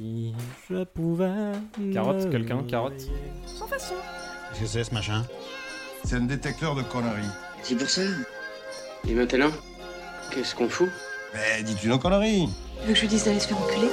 Si je pouvais... Carotte, quelqu'un, carotte. Sans façon. Qu'est-ce que c'est ce machin? C'est un détecteur de conneries. C'est pour ça. Et maintenant, qu'est-ce qu'on fout? Mais dis-tu nos conneries? Tu veux que je lui dise d'aller se faire enculer?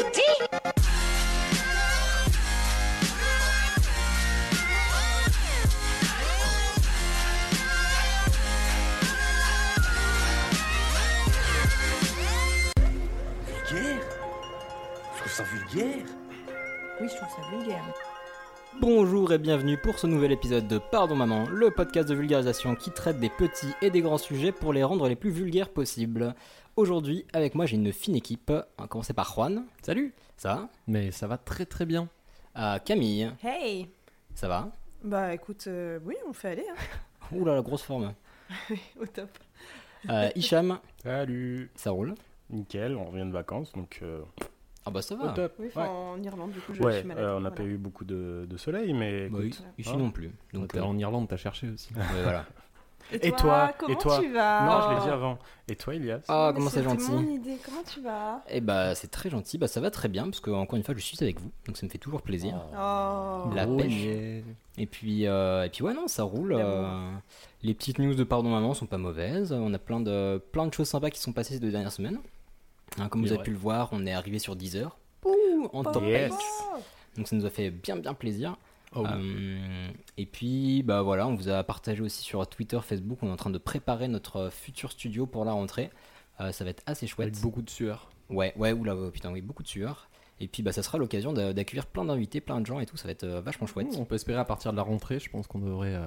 Vulgaire? Je trouve ça vulgaire. Oui, je trouve ça vulgaire. Bonjour et bienvenue pour ce nouvel épisode de Pardon Maman, le podcast de vulgarisation qui traite des petits et des grands sujets pour les rendre les plus vulgaires possibles. Aujourd'hui, avec moi, j'ai une fine équipe. On va commencer par Juan. Salut. Ça va? Mais ça va très très bien. Camille. Hey. Ça va? Bah écoute, oui, on fait aller. Hein. Ouh là, la grosse forme. Au top. Hicham. Salut. Ça roule? Nickel, on revient de vacances donc Ah bah ça au va. top. Oui, Ouais. en Irlande, du coup, je Ouais, suis malade. on n'a Voilà. pas eu beaucoup de soleil, mais Bah, écoute, ici hein. non plus. Donc T'es en Irlande, t'as cherché aussi. ouais, voilà. Et toi, comment et toi tu vas? Non, je l'ai dit avant. Et toi, Elias? Ah, Mais comment c'est c'était gentil. mon idée, comment tu vas? Eh bah c'est très gentil, bah ça va très bien parce que encore une fois je suis avec vous, donc ça me fait toujours plaisir. Oh. La Oh, pêche. yeah. Et puis ouais non ça roule. Les petites news de Pardon Maman sont pas mauvaises. On a plein de choses sympas qui sont passées ces 2 dernières semaines. Hein, comme C'est vous avez vrai. pu le voir, on est arrivé sur Deezer. Ouh, en top Yes. page. Donc ça nous a fait bien plaisir. Oh, oui. Et puis bah voilà, on vous a partagé aussi sur Twitter, Facebook. On est en train de préparer notre futur studio pour la rentrée. Ça va être assez chouette. Avec beaucoup de sueur. Ouais, oula, putain, oui, beaucoup de sueur. Et puis bah, ça sera l'occasion d'accueillir plein d'invités, plein de gens et tout, ça va être vachement chouette. On peut espérer à partir de la rentrée, je pense qu'on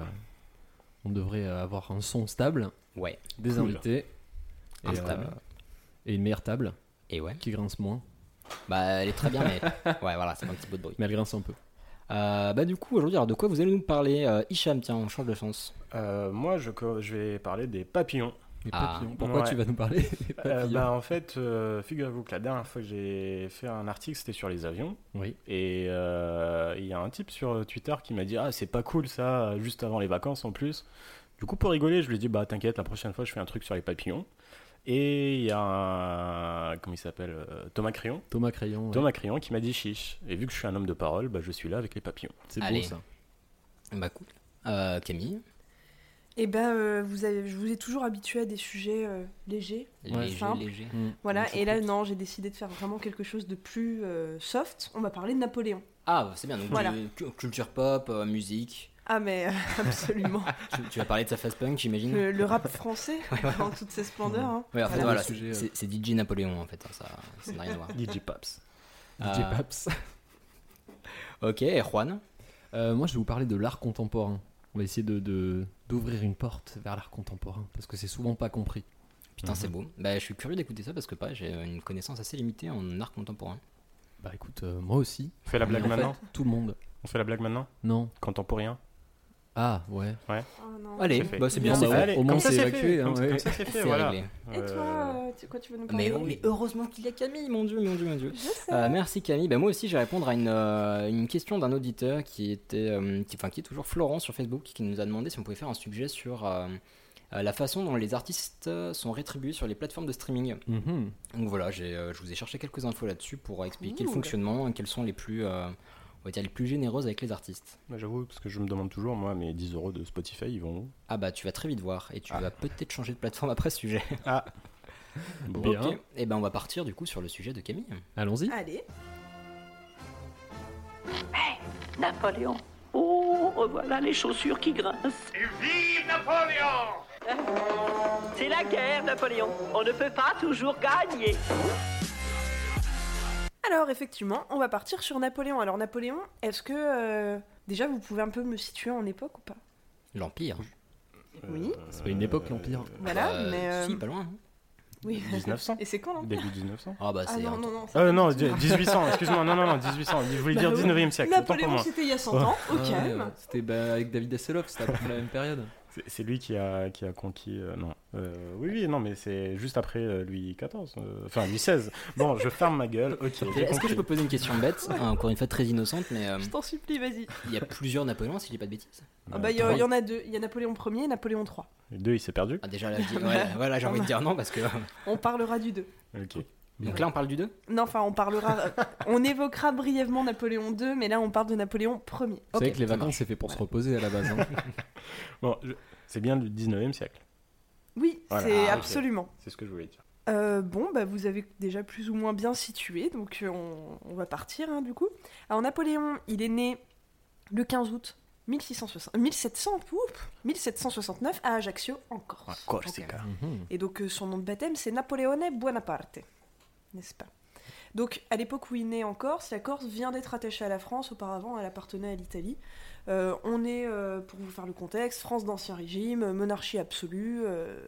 devrait avoir un son stable, Ouais, des Cool. invités Instable. et une meilleure table et ouais. qui grince moins, Bah, elle est très bien, mais ouais, voilà, c'est un petit peu de bruit. mais elle grince un peu. Bah, du coup, aujourd'hui, alors de quoi vous allez nous parler? Hicham, tiens, on change de chance. Moi, je vais parler des papillons. Les papillons. Pourquoi Ouais. tu vas nous parler des papillons? En fait, figurez-vous que la dernière fois que j'ai fait un article, c'était sur les avions. Oui. Et il y a un type sur Twitter qui m'a dit « Ah, c'est pas cool ça, juste avant les vacances en plus. » Du coup, pour rigoler, je lui ai dit « Bah, t'inquiète, la prochaine fois, je fais un truc sur les papillons. » Et il y a comment il s'appelle Thomas Crayon. Thomas Crayon. ouais. Thomas Crayon qui m'a dit « Chiche. » Et vu que je suis un homme de parole, bah, je suis là avec les papillons. C'est Allez. beau ça. Bah, cool. Camille, Eh ben, je vous ai toujours habitué à des sujets légers. léger, simple. léger. Voilà, Donc, et là, non, j'ai décidé de faire vraiment quelque chose de plus soft. On va parler de Napoléon. Ah, c'est bien, donc Voilà. culture pop, musique. Ah, mais absolument. Tu vas parler de sa face punk, j'imagine? Le rap français, dans toutes ses splendeurs. Hein. Ouais, en fait, Voilà. voilà, le sujet, c'est DJ Napoléon en fait, hein, ça n'a rien à voir. DJ Paps. DJ Paps. Ok, et Juan? Moi, je vais vous parler de l'art contemporain. On va essayer d'ouvrir une porte vers l'art contemporain parce que c'est souvent pas compris. Putain, c'est beau. Bah, je suis curieux d'écouter ça parce que pareil, j'ai une connaissance assez limitée en art contemporain. Bah écoute, moi aussi. On fait la Mais blague en fait, maintenant tout le monde. On fait la blague maintenant Non. Contemporain. Ah ouais. Oh, non. Allez, c'est fait. bah, c'est bien, Non, c'est bah, fait. Allez, au moins, comme ça, c'est c'est évacué, fait. hein, Comme ouais. ça, c'est fait, C'est voilà. réglé. Et toi, quoi tu veux nous Mais, parler? mais heureusement qu'il y a Camille, mon dieu. Je sais. Merci Camille. Bah, moi aussi, je vais répondre à une question d'un auditeur qui est toujours Florent sur Facebook, qui nous a demandé si on pouvait faire un sujet sur la façon dont les artistes sont rétribués sur les plateformes de streaming. Mhm. Donc voilà, je vous ai cherché quelques infos là-dessus pour expliquer le Cool. fonctionnement et quelles sont les plus, on va dire, les plus généreuses avec les artistes. Moi, j'avoue, parce que je me demande toujours, moi, mes 10 € de Spotify, ils vont où? Ah bah tu vas très vite voir et tu Ah. vas peut-être changer de plateforme après ce sujet. Bon. Bien. Ok, et ben on va partir du coup sur le sujet de Camille. Allons-y. Allez. Napoléon. Oh, revoilà les chaussures qui grincent. Vive Napoléon! C'est la guerre, Napoléon. On ne peut pas toujours gagner. Alors, effectivement, on va partir sur Napoléon. Alors, Napoléon, est-ce que déjà vous pouvez un peu me situer en époque ou pas? L'Empire. Oui. C'est pas une époque l'Empire. Voilà, mais. Si, pas loin. Hein. Oui. 1900. Et c'est quand là? Début 1900. Ah bah Ah c'est. non, un- non, non. Non, 1800, excuse-moi, non, 1800. Je voulais dire Bah, 19e siècle, autant pour Napoléon, moi. c'était il y a 100 ans, au calme. C'était avec David Hasselhoff, c'était à peu près la même période. C'est lui qui a conquis. Non. Oui, non, mais c'est juste après Louis XIV. Enfin, Louis XVI. Bon, je ferme ma gueule. Ok. Ok, j'ai est-ce que compris. je peux poser une question bête, encore une fois très innocente, mais Je t'en supplie, vas-y. il y a plusieurs Napoléons si j'ai pas de bêtises. Ah bah, il y en a deux. Il y a Napoléon Ier et Napoléon III. Les deux, il s'est perdu. Ah déjà là, voilà, j'ai envie de dire non parce que On parlera du 2. Ok. Donc là, on parle du 2 ? Non, enfin, on évoquera brièvement Napoléon II, mais là, on parle de Napoléon Ier. Vous savez que les vacances, c'est fait pour se reposer à la base. Hein. Bon, c'est bien du 19e siècle. Oui, Voilà. c'est Ok. absolument. C'est ce que je voulais dire. Bon, vous avez déjà plus ou moins bien situé, donc on va partir, hein, du coup. Alors, Napoléon, il est né le 15 août 1769 à Ajaccio, en Corse. Corsica. Et donc, son nom de baptême, c'est Napoleone Buonaparte, n'est-ce pas? Donc, à l'époque où il naît en Corse, la Corse vient d'être attachée à la France. Auparavant, elle appartenait à l'Italie. On est, pour vous faire le contexte, France d'Ancien Régime, monarchie absolue.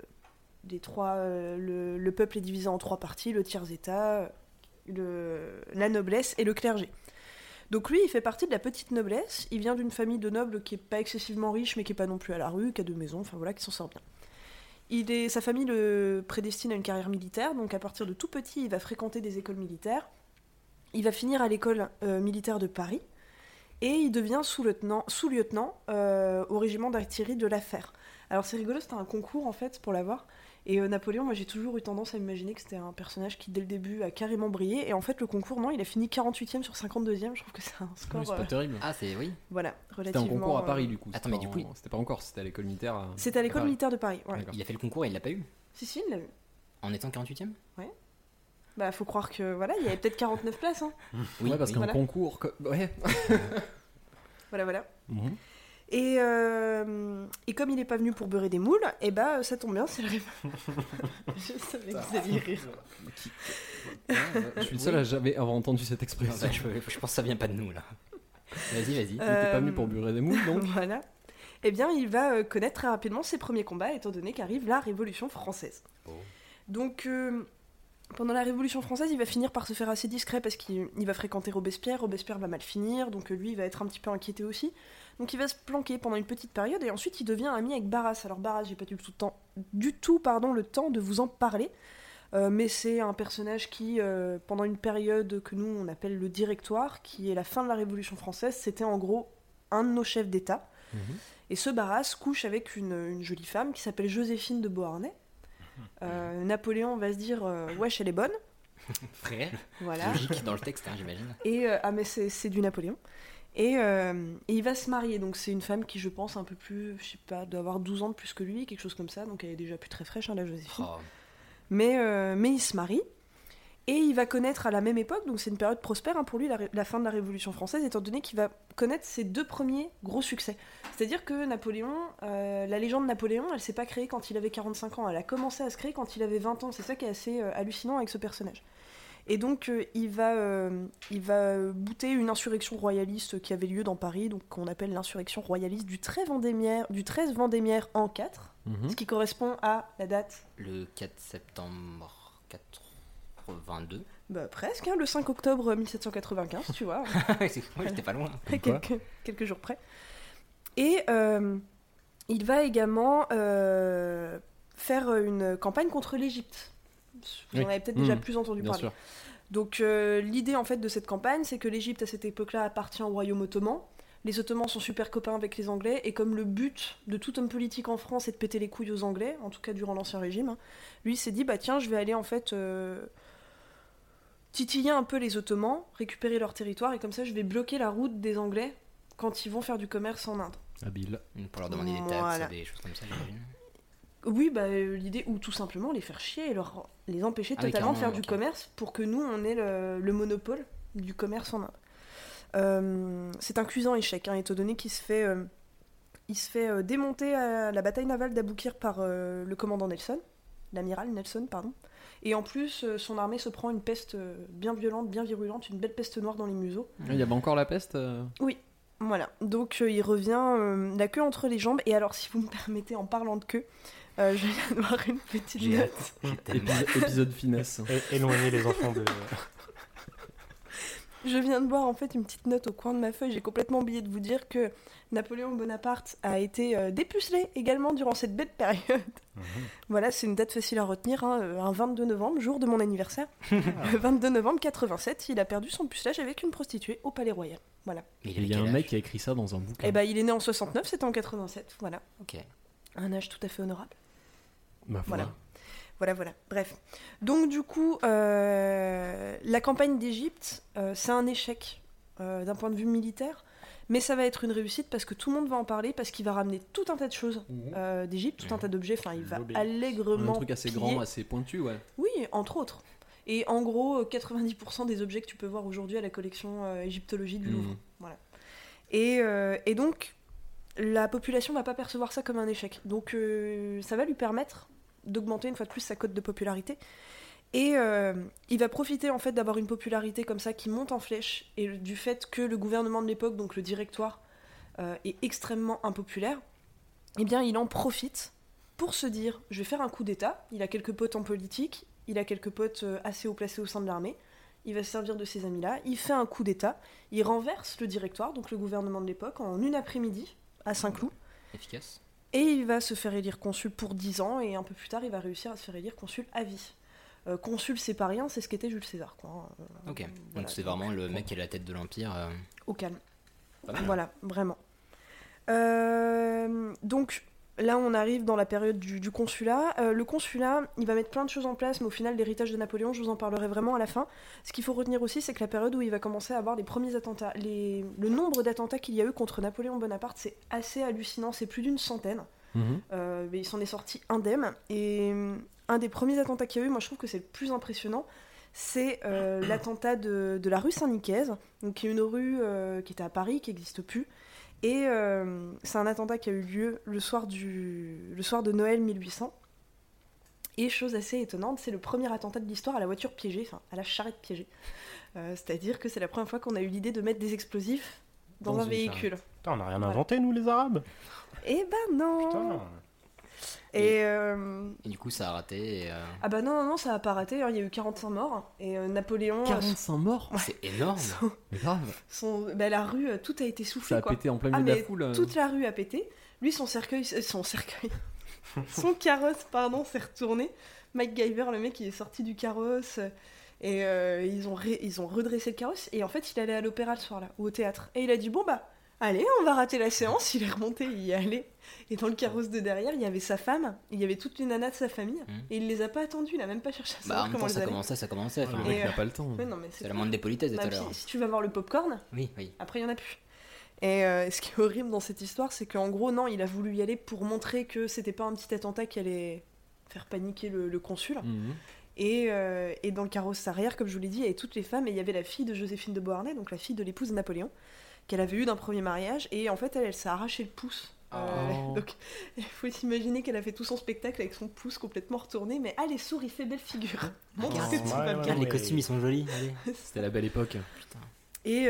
Le peuple est divisé en 3 parties, le tiers-état, la noblesse et le clergé. Donc lui, il fait partie de la petite noblesse. Il vient d'une famille de nobles qui est pas excessivement riche, mais qui est pas non plus à la rue, qui a 2 maisons, enfin voilà, qui s'en sort bien. Sa famille le prédestine à une carrière militaire, donc à partir de tout petit, il va fréquenter des écoles militaires. Il va finir à l'école militaire de Paris, et il devient sous-lieutenant au régiment d'artillerie de La Fère. Alors c'est rigolo, c'était un concours en fait pour l'avoir. Et Napoléon, moi j'ai toujours eu tendance à imaginer que c'était un personnage qui dès le début a carrément brillé. Et en fait le concours, non, il a fini 48e sur 52e. Je trouve que c'est un score... Oui, c'est pas terrible. Ah, c'est oui. Voilà, C'était un relativement... concours à Paris du coup. Attends, mais du coup, C'était pas en Corse, c'était à l'école militaire. C'était à l'école Paris. militaire de Paris, ouais. D'accord. Il a fait le concours et il l'a pas eu. Si, il l'a eu. En étant 48ème ? Bah faut croire que, voilà, il y avait peut-être 49 places, hein. Oui, Ouais, parce oui. qu'un Voilà. concours. Ouais. Voilà. Mhm. Et comme il n'est pas venu pour beurrer des moules, et bah ça tombe bien, c'est la réponse. Je savais que vous alliez rire. Je suis le seul à jamais avoir entendu cette Non, expression. bah, je pense que ça vient pas de nous là. Vas-y. Il était pas venu pour burer des moules donc. Voilà. Eh bien, il va connaître très rapidement ses premiers combats, étant donné qu'arrive la Révolution française. Oh. Donc, pendant la Révolution française, il va finir par se faire assez discret parce qu'il va fréquenter Robespierre. Robespierre va mal finir, donc lui, il va être un petit peu inquiété aussi. Donc, il va se planquer pendant une petite période et ensuite, il devient ami avec Barras. Alors, Barras, j'ai pas du tout le temps de vous en parler. Mais c'est un personnage qui, pendant une période que nous, on appelle le Directoire, qui est la fin de la Révolution française, c'était en gros un de nos chefs d'État. Et ce Barras couche avec une jolie femme qui s'appelle Joséphine de Beauharnais. Napoléon va se dire wesh, elle est bonne. Frère, Voilà. logique dans le texte, hein, j'imagine. Et mais c'est du Napoléon. Et il va se marier. Donc c'est une femme qui, je pense, un peu plus, je sais pas, doit avoir 12 ans de plus que lui, quelque chose comme ça. Donc elle est déjà plus très fraîche, hein, la Joséphine. Oh. Mais il se marie. Et il va connaître à la même époque, donc c'est une période prospère pour lui, la fin de la Révolution française, étant donné qu'il va connaître ses 2 premiers gros succès. C'est-à-dire que Napoléon, la légende de Napoléon, elle s'est pas créée quand il avait 45 ans, elle a commencé à se créer quand il avait 20 ans. C'est ça qui est assez hallucinant avec ce personnage. Et donc il va bouter une insurrection royaliste qui avait lieu dans Paris, donc qu'on appelle l'insurrection royaliste du 13 Vendémiaire en 4, ce qui correspond à la date... Le 4 septembre 82. Bah presque, hein, le 5 octobre 1795, tu vois. Ouais, j'étais pas loin. quelques jours près. Et il va également faire une campagne contre l'Égypte. Vous en avez peut-être déjà plus entendu Bien parler. sûr. Donc l'idée en fait de cette campagne, c'est que l'Égypte à cette époque-là appartient au royaume ottoman. Les Ottomans sont super copains avec les Anglais, et comme le but de tout homme politique en France est de péter les couilles aux Anglais, en tout cas durant l'Ancien Régime, hein, lui il s'est dit bah tiens, je vais aller en fait titiller un peu les Ottomans, récupérer leur territoire, et comme ça je vais bloquer la route des Anglais quand ils vont faire du commerce en Inde. Habile. Pour leur demander des taxes, Voilà. des choses comme ça, j'imagine. Oui, bah l'idée, ou tout simplement les faire chier et les empêcher Ah oui, totalement de faire carrément, du ok. commerce pour que nous on ait le monopole du commerce en Inde. C'est un cuisant échec, hein, étant donné qu'il se fait démonter à la bataille navale d'Aboukir par le commandant Nelson, l'amiral Nelson, pardon. Et en plus, son armée se prend une peste bien violente, bien virulente, une belle peste noire dans les museaux. Il y avait encore la peste. Voilà, donc il revient la queue entre les jambes. Et alors, si vous me permettez, en parlant de queue, je viens de voir une petite J'ai note. hâte. J'ai tellement hâte. Épisode finesse. Éloigner les enfants de. Je viens de voir en fait une petite note au coin de ma feuille. J'ai complètement oublié de vous dire que Napoléon Bonaparte a été dépucelé également durant cette belle période. Voilà, c'est une date facile à retenir, hein, un 22 novembre, jour de mon anniversaire. Le 22 novembre 87, il a perdu son pucelage avec une prostituée au Palais Royal. Voilà. Mais Il y a quel un âge mec qui a écrit ça dans un bouquin. Et bah il est né en 69, c'était en 87. Voilà, Ok. un âge tout à fait honorable. Ma foi. Voilà. Voilà. Bref. Donc du coup, la campagne d'Égypte, c'est un échec d'un point de vue militaire, mais ça va être une réussite parce que tout le monde va en parler, parce qu'il va ramener tout un tas de choses d'Égypte, tout un tas d'objets. Enfin, il va allègrement Un truc assez piller. grand, assez pointu, ouais. Oui, entre autres. Et en gros, 90% des objets que tu peux voir aujourd'hui à la collection égyptologie du Louvre. Voilà. Et donc, la population va pas percevoir ça comme un échec. Donc, ça va lui permettre d'augmenter une fois de plus sa cote de popularité. Et il va profiter en fait d'avoir une popularité comme ça qui monte en flèche, et du fait que le gouvernement de l'époque, donc le directoire, est extrêmement impopulaire. Eh bien, il en profite pour se dire, je vais faire un coup d'état. Il a quelques potes en politique, il a quelques potes assez haut placés au sein de l'armée. Il va se servir de ces amis-là. Il fait un coup d'état. Il renverse le directoire, donc le gouvernement de l'époque, en une après-midi à Saint-Cloud. Efficace. Et il va se faire élire consul pour 10 ans, et un peu plus tard, il va réussir à se faire élire consul à vie. Consul, c'est pas rien, c'est ce qu'était Jules César, quoi. Ok, Voilà, donc c'est vraiment le mec qui est à la tête de l'Empire. au calme. Pas mal. Voilà, vraiment. Donc là, on arrive dans la période du consulat. Le consulat, il va mettre plein de choses en place, mais au final, l'héritage de Napoléon, je vous en parlerai vraiment à la fin. Ce qu'il faut retenir aussi, c'est que la période où il va commencer à avoir les premiers attentats, le nombre d'attentats qu'il y a eu contre Napoléon Bonaparte, c'est assez hallucinant, c'est plus d'une centaine. Mais il s'en est sorti indemne. Et un des premiers attentats qu'il y a eu, moi je trouve que c'est le plus impressionnant, c'est l'attentat de la rue Saint-Nicaise, donc qui est une rue qui était à Paris, qui n'existe plus. Et c'est un attentat qui a eu lieu le soir de Noël 1800. Et chose assez étonnante, c'est le premier attentat de l'histoire à la voiture piégée, enfin à la charrette piégée. C'est-à-dire que c'est la première fois qu'on a eu l'idée de mettre des explosifs dans un véhicule. Putain, on n'a rien inventé, nous, les Arabes. Eh ben non. Putain. Et du coup, ça a raté. ah bah non, ça a pas raté, hein. Il y a eu 45 morts, et Napoléon... 45 morts. C'est énorme. Mais grave. La rue, tout a été soufflé, Ça a quoi. pété en plein milieu de la foule. Toute la rue a pété. Lui, son carrosse, pardon, s'est retourné. MacGyver, le mec, il est sorti du carrosse, et ils ont redressé le carrosse, et en fait, il allait à l'opéra le soir, là, ou au théâtre. Et il a dit, bon bah, allez, on va rater la séance. Il est remonté, il y allait. Et dans le carrosse de derrière, il y avait sa femme, il y avait toutes les nanas de sa famille, et il les a pas attendus, il a même pas cherché à savoir En même comment temps, elles allaient. ça commençait. Le enfin, mec n'a pas le temps. Ouais, non, mais c'est la moindre des politesses de tout à l'heure. Si tu vas voir le popcorn, Oui. après il y en a plus. Et ce qui est horrible dans cette histoire, c'est qu'en gros, non, il a voulu y aller pour montrer que c'était pas un petit attentat qui allait faire paniquer le consul. Et dans le carrosse arrière, comme je vous l'ai dit, il y avait toutes les femmes, et il y avait la fille de Joséphine de Beauharnais, donc la fille de l'épouse de Napoléon, qu'elle avait eu d'un premier mariage, et en fait elle s'est arraché le pouce. Donc il faut s'imaginer qu'elle a fait tout son spectacle avec son pouce complètement retourné, mais les souris, fait belle figure. Bon, qu'est-ce que tu vas bien. Regarde, les costumes ils sont jolis. Allez. C'était la belle époque. Et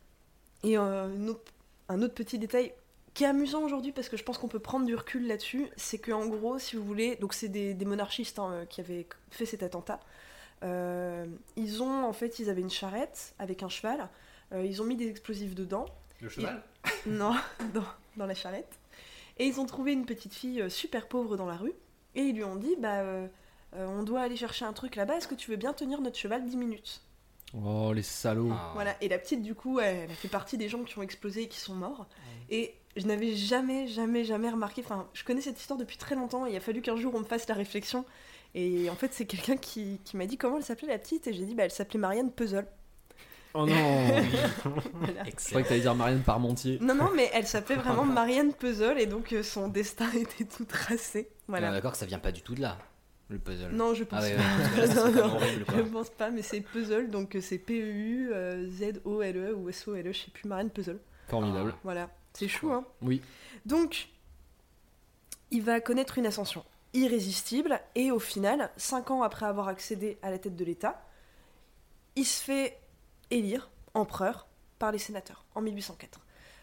un autre petit détail qui est amusant aujourd'hui, parce que je pense qu'on peut prendre du recul là-dessus, c'est qu'en gros, si vous voulez, donc c'est des monarchistes qui avaient fait cet attentat. Ils avaient une charrette avec un cheval. Ils ont mis des explosifs dedans. Le cheval Non, dans la charrette. Et ils ont trouvé une petite fille super pauvre dans la rue. Et ils lui ont dit, on doit aller chercher un truc là-bas, est-ce que tu veux bien tenir notre cheval 10 minutes ? Oh, les salauds. Voilà. Et la petite, du coup, elle a fait partie des gens qui ont explosé et qui sont morts. Et je n'avais jamais remarqué, enfin, je connais cette histoire depuis très longtemps, et il a fallu qu'un jour on me fasse la réflexion. Et en fait, c'est quelqu'un qui m'a dit comment elle s'appelait, la petite, et j'ai dit, elle s'appelait Marianne Puzzle. Oh non. Voilà. Je croyais que t'allais dire Marianne Parmentier. Non, mais elle s'appelait vraiment Marianne Puzzle, et donc son destin était tout tracé. Voilà. On est d'accord que ça vient pas du tout de là, le puzzle. Non, je pense Ah ouais, pas. parce que là, c'est Non, vraiment non, horrible, quoi. je pense pas, mais c'est Puzzle, donc c'est P-E-U-Z-O-L-E ou S-O-L-E, je sais plus, Marianne Puzzle. Formidable. Voilà, c'est chou, hein. Oui. Donc, il va connaître une ascension irrésistible, et au final, 5 ans après avoir accédé à la tête de l'État, il se fait élire empereur par les sénateurs en 1804.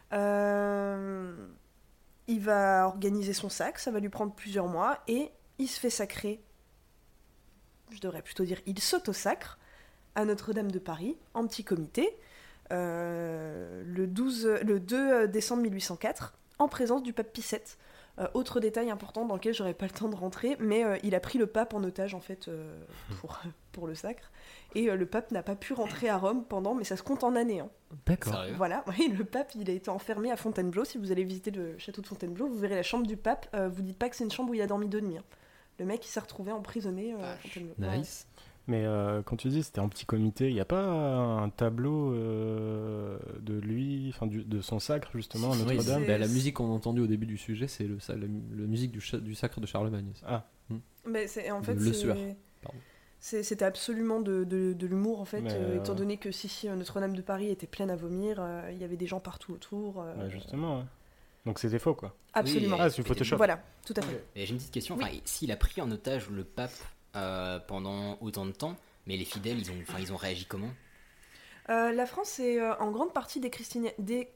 Il va organiser son sacre, ça va lui prendre plusieurs mois, et il se fait sacrer, je devrais plutôt dire il s'auto-sacre, à Notre-Dame de Paris, en petit comité, le 2 décembre 1804, en présence du pape Pie VII. Autre détail important dans lequel j'aurais pas le temps de rentrer, mais il a pris le pape en otage en fait pour le sacre, et le pape n'a pas pu rentrer à Rome pendant, mais ça se compte en années. Hein. D'accord. Sérieux ? Voilà, oui, le pape il a été enfermé à Fontainebleau. Si vous allez visiter le château de Fontainebleau, vous verrez la chambre du pape. Vous dites pas que c'est une chambre où il a dormi 2 nuits. Hein. Le mec, il s'est retrouvé emprisonné à Fontainebleau. Nice. Mais quand tu dis c'était en petit comité, il n'y a pas un tableau de lui, de son sacre justement à Oui, Notre-Dame? la musique qu'on a entendue au début du sujet, c'est la musique du sacre de Charlemagne. Ah. Mais en fait, Le sueur. C'était absolument de l'humour en fait, Mais, étant donné que si Notre-Dame de Paris était pleine à vomir, il y avait des gens partout autour. Ouais, justement. Ouais. Donc c'était faux quoi. Absolument. Oui, Ah, c'est du Photoshop. Voilà, tout à fait. Et j'ai une petite question. Oui. Enfin, s'il a pris en otage le pape pendant autant de temps, mais les fidèles, ils ont réagi comment? La France est en grande partie déchristianisée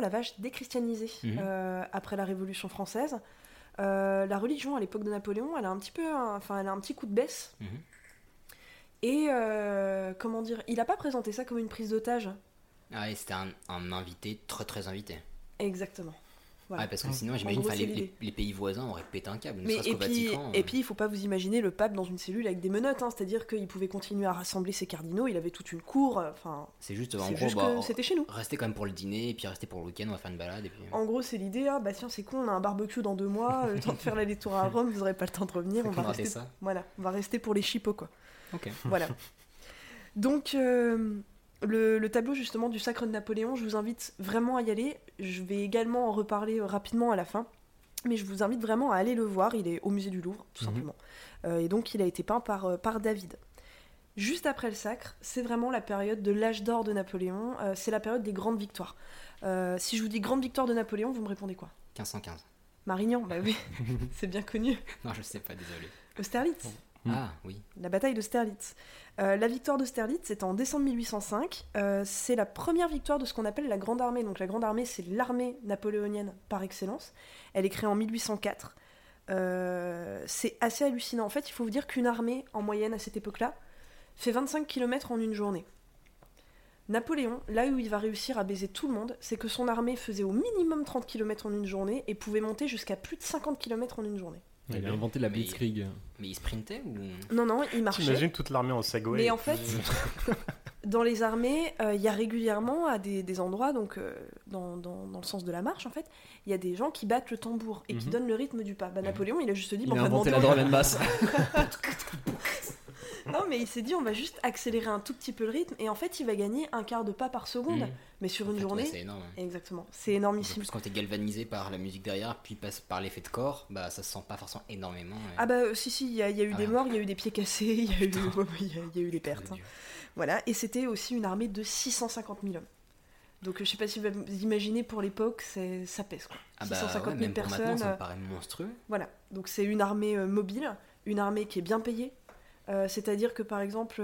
après la Révolution française. La religion à l'époque de Napoléon, elle a un petit coup de baisse. Mhm. Et comment dire, il a pas présenté ça comme une prise d'otage. Ah, et c'était un invité, très très invité. Exactement. Voilà. Ouais, parce que sinon, j'imagine, gros, enfin, c'est les l'idée. pays voisins auraient pété un câble. Ne Mais serait-ce qu'au Vatican. et puis, il faut pas vous imaginer le pape dans une cellule avec des menottes, hein, c'est-à-dire qu'il pouvait continuer à rassembler ses cardinaux, il avait toute une cour, enfin... C'est juste, en c'est gros, juste que c'était chez nous. rester quand même pour le dîner, et puis rester pour le week-end, on va faire une balade. Et puis... En gros, c'est l'idée, ah bah tiens, c'est con, on a un barbecue dans 2 mois, le temps de faire l'aller-retour à Rome, vous aurez pas le temps de revenir, C'est on va qu'on ratait rester... ça. Voilà, on va rester pour les chipots, quoi. Ok. Voilà. Donc, le tableau justement du sacre de Napoléon, je vous invite vraiment à y aller. Je vais également en reparler rapidement à la fin. Mais je vous invite vraiment à aller le voir. Il est au musée du Louvre, tout simplement. Et donc, il a été peint par David. Juste après le sacre, c'est vraiment la période de l'âge d'or de Napoléon. C'est la période des grandes victoires. Si je vous dis grande victoire de Napoléon, vous me répondez quoi? 1515. Marignan, bah oui, c'est bien connu. Non, je sais pas, désolé. Austerlitz. Ah, oui. La bataille d'Austerlitz. La victoire d'Austerlitz, c'est en décembre 1805. C'est la première victoire de ce qu'on appelle la Grande Armée. Donc la Grande Armée, c'est l'armée napoléonienne par excellence. Elle est créée en 1804. C'est assez hallucinant. En fait, il faut vous dire qu'une armée, en moyenne à cette époque-là, fait 25 km en une journée. Napoléon, là où il va réussir à baiser tout le monde, c'est que son armée faisait au minimum 30 km en une journée et pouvait monter jusqu'à plus de 50 km en une journée. Il a inventé la Mais- Blitzkrieg. Mais il sprintait ou... Non, non, il marchait. T'imagines toute l'armée en Segway. Mais en fait, dans les armées, il y a régulièrement à des endroits, donc dans le sens de la marche, en fait, il y a des gens qui battent le tambour et qui donnent le rythme du pas. Bah, Napoléon, il a juste dit, Il bon, a on va inventé la demander- drum and bass. Non, mais il s'est dit, on va juste accélérer un tout petit peu le rythme, et en fait, il va gagner un quart de pas par seconde. Mhm. Mais sur En une fait, journée, ouais, c'est énorme. exactement, c'est En énormissime. plus, quand t'es galvanisé par la musique derrière, puis passe par l'effet de corps, bah ça se sent pas forcément énormément. Ah bah si, il y a eu Ah des ouais. morts, il y a eu des pieds cassés, il y a eu des pertes. hein. Dieu. Voilà, et c'était aussi une armée de 650 000 hommes. Donc je sais pas si vous imaginez, pour l'époque, ça pèse quoi. Ah bah 650 ouais, 000 même pour maintenant, personnes. ça me paraît monstrueux. Voilà, donc c'est une armée mobile, une armée qui est bien payée. C'est-à-dire que par exemple,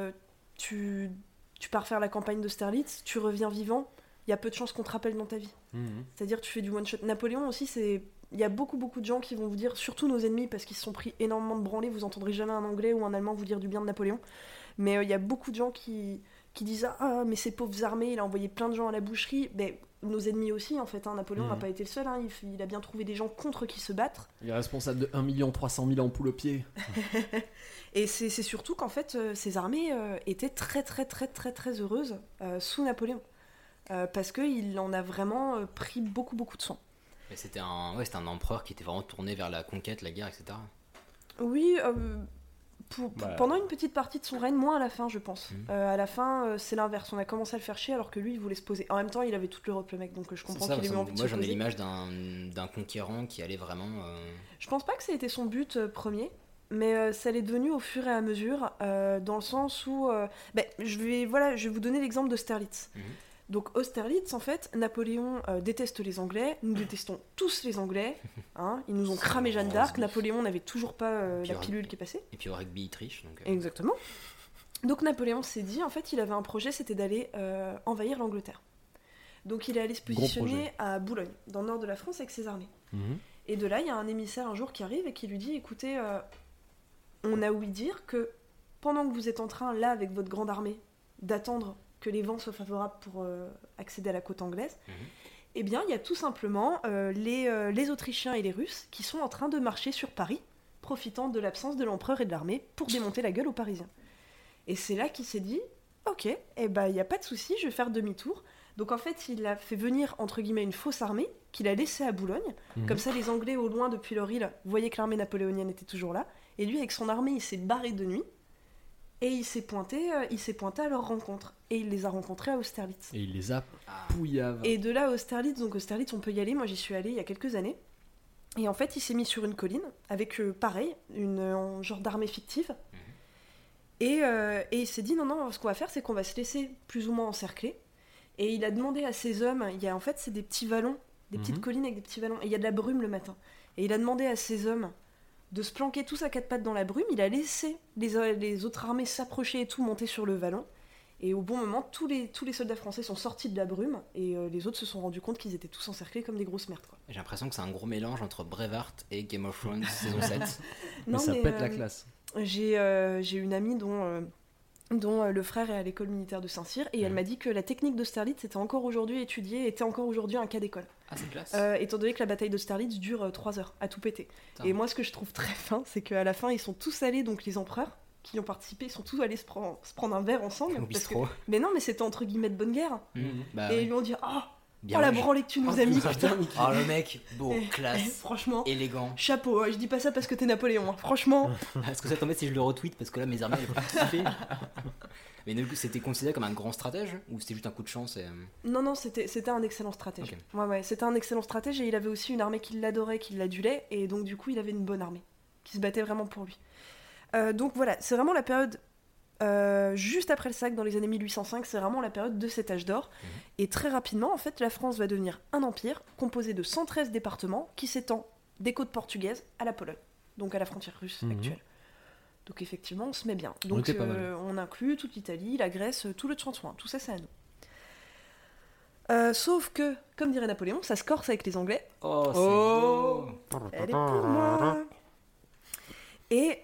tu pars faire la campagne d'Austerlitz, tu reviens vivant, il y a peu de chances qu'on te rappelle dans ta vie. C'est-à-dire tu fais du one-shot. Napoléon aussi, il y a beaucoup de gens qui vont vous dire, surtout nos ennemis, parce qu'ils se sont pris énormément de branlées, vous entendrez jamais un Anglais ou un Allemand vous dire du bien de Napoléon. Mais il y a beaucoup de gens qui disent « Ah, mais ces pauvres armées, il a envoyé plein de gens à la boucherie. » Mais nos ennemis aussi, en fait. hein. Napoléon n'a pas été le seul. hein. Il a bien trouvé des gens contre qui se battre. Il est responsable de 1 300 000 ampoules au pied. Et c'est surtout qu'en fait, ces armées étaient très heureuses sous Napoléon. Parce qu'il en a vraiment pris beaucoup de soin. Et c'était un empereur qui était vraiment tourné vers la conquête, la guerre, etc. Oui, Bah. pendant une petite partie de son règne, moins à la fin, je pense. Mhm. À la fin, c'est l'inverse. On a commencé à le faire chier alors que lui, il voulait se poser. En même temps, il avait toute l'Europe, le mec, donc je C'est comprends ça, qu'il ait eu parce que envie de moi se j'en ai poser. l'image d'un conquérant qui allait vraiment. Je pense pas que ça ait été son but premier, mais ça l'est devenu au fur et à mesure, dans le sens où... je vais vous donner l'exemple d'Austerlitz. Mhm. Donc Austerlitz, en fait, Napoléon déteste les Anglais, nous détestons tous les Anglais, hein, ils nous ont cramé Jeanne d'Arc, Napoléon n'avait toujours pas Puis la au pilule qui est passée. Et puis au rugby, il triche. Donc, Exactement. Donc Napoléon s'est dit, en fait, il avait un projet, c'était d'aller envahir l'Angleterre. Donc il est allé se Gros positionner projet. à Boulogne, dans le nord de la France, avec ses armées. Et de là, il y a un émissaire un jour qui arrive et qui lui dit, écoutez, on a ouï dire que pendant que vous êtes en train, là, avec votre grande armée, d'attendre que les vents soient favorables pour accéder à la côte anglaise, eh bien, il y a tout simplement les Autrichiens et les Russes qui sont en train de marcher sur Paris, profitant de l'absence de l'empereur et de l'armée pour démonter la gueule aux Parisiens. Et c'est là qu'il s'est dit, ok, il n'y a pas de souci, je vais faire demi-tour. Donc en fait, il a fait venir, entre guillemets, une fausse armée qu'il a laissée à Boulogne. Comme ça, les Anglais, au loin, depuis leur île, voyaient que l'armée napoléonienne était toujours là. Et lui, avec son armée, il s'est barré de nuit. Et il s'est pointé à leur rencontre. Et il les a rencontrés à Austerlitz. Et il les a pouillave. Et de là à Austerlitz, donc Austerlitz, on peut y aller. Moi, j'y suis allée il y a quelques années. Et en fait, il s'est mis sur une colline avec, pareil, un genre d'armée fictive. Et il s'est dit, non, ce qu'on va faire, c'est qu'on va se laisser plus ou moins encercler. Et il a demandé à ses hommes, en fait, c'est des petits vallons, des petites collines avec des petits vallons. Et il y a de la brume le matin. Et il a demandé à ses hommes de se planquer tous à quatre pattes dans la brume. Il a laissé les autres armées s'approcher et tout, monter sur le vallon. Et au bon moment, tous les soldats français sont sortis de la brume. Et les autres se sont rendus compte qu'ils étaient tous encerclés comme des grosses merdes, quoi. J'ai l'impression que c'est un gros mélange entre Braveheart et Game of Thrones saison 7. Mais ça pète la classe. J'ai une amie dont le frère est à l'école militaire de Saint-Cyr, et elle m'a dit que la technique d'Austerlitz était encore aujourd'hui étudiée, était encore aujourd'hui un cas d'école. Ah, c'est classe. Étant donné que la bataille d'Austerlitz dure 3 heures, à tout péter. Putain. Et moi, ce que je trouve très fin, c'est qu'à la fin, ils sont tous allés, donc les empereurs qui ont participé, ils sont tous allés se prendre un verre ensemble. Au bistrot. Mais non, mais c'était entre guillemets de bonne guerre. Bah, Et ouais. ils lui ont dit, Bien la ouais. branlée que tu nous as mis, putain. Oh, le mec, beau, classe, Franchement, élégant. chapeau, je dis pas ça parce que t'es Napoléon, hein. Franchement. Est-ce que ça t'embête si je le retweet parce que là mes armées elles vont kiffer. Mais du coup, c'était considéré comme un grand stratège ou c'était juste un coup de chance et... Non, c'était un excellent stratège. Ok. Ouais, c'était un excellent stratège, et il avait aussi une armée qui l'adorait, qui l'adulait, et donc du coup, il avait une bonne armée qui se battait vraiment pour lui. Donc voilà, c'est vraiment la période juste après le sac, dans les années 1805, c'est vraiment la période de cet âge d'or. Et très rapidement, en fait, la France va devenir un empire composé de 113 départements qui s'étend des côtes portugaises à la Pologne, donc à la frontière russe actuelle. Donc effectivement, on se met bien. Donc était pas mal. on inclut toute l'Italie, la Grèce, tout le Tchantouin, tout ça c'est à nous. Sauf que, comme dirait Napoléon, ça se corse avec les Anglais. Oh, c'est beau. Elle est pour moi. Et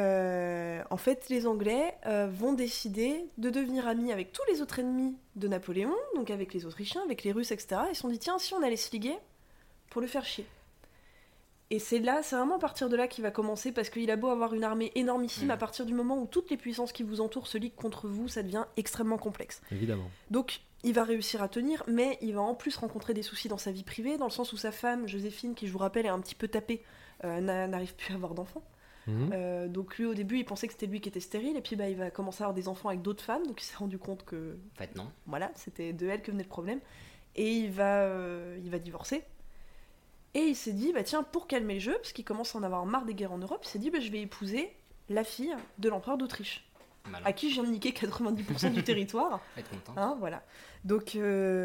en fait, les Anglais vont décider de devenir amis avec tous les autres ennemis de Napoléon, donc avec les Autrichiens, avec les Russes, etc. Ils se sont dit, tiens, si on allait se liguer pour le faire chier. Et c'est vraiment à partir de là qu'il va commencer, parce qu'il a beau avoir une armée énormissime, à partir du moment où toutes les puissances qui vous entourent se liguent contre vous, ça devient extrêmement complexe. Évidemment. Donc, il va réussir à tenir, mais il va en plus rencontrer des soucis dans sa vie privée, dans le sens où sa femme, Joséphine, qui je vous rappelle est un petit peu tapée, n'arrive plus à avoir d'enfants. Donc lui, au début, il pensait que c'était lui qui était stérile, et puis il va commencer à avoir des enfants avec d'autres femmes, donc il s'est rendu compte que... En fait, non. Voilà, c'était de elle que venait le problème. Et il va divorcer. Et il s'est dit, tiens, pour calmer le jeu, parce qu'il commence à en avoir marre des guerres en Europe, il s'est dit, je vais épouser la fille de l'empereur d'Autriche, Malin. à qui je viens de niquer 90% du territoire. Être content. Hein, voilà. Donc,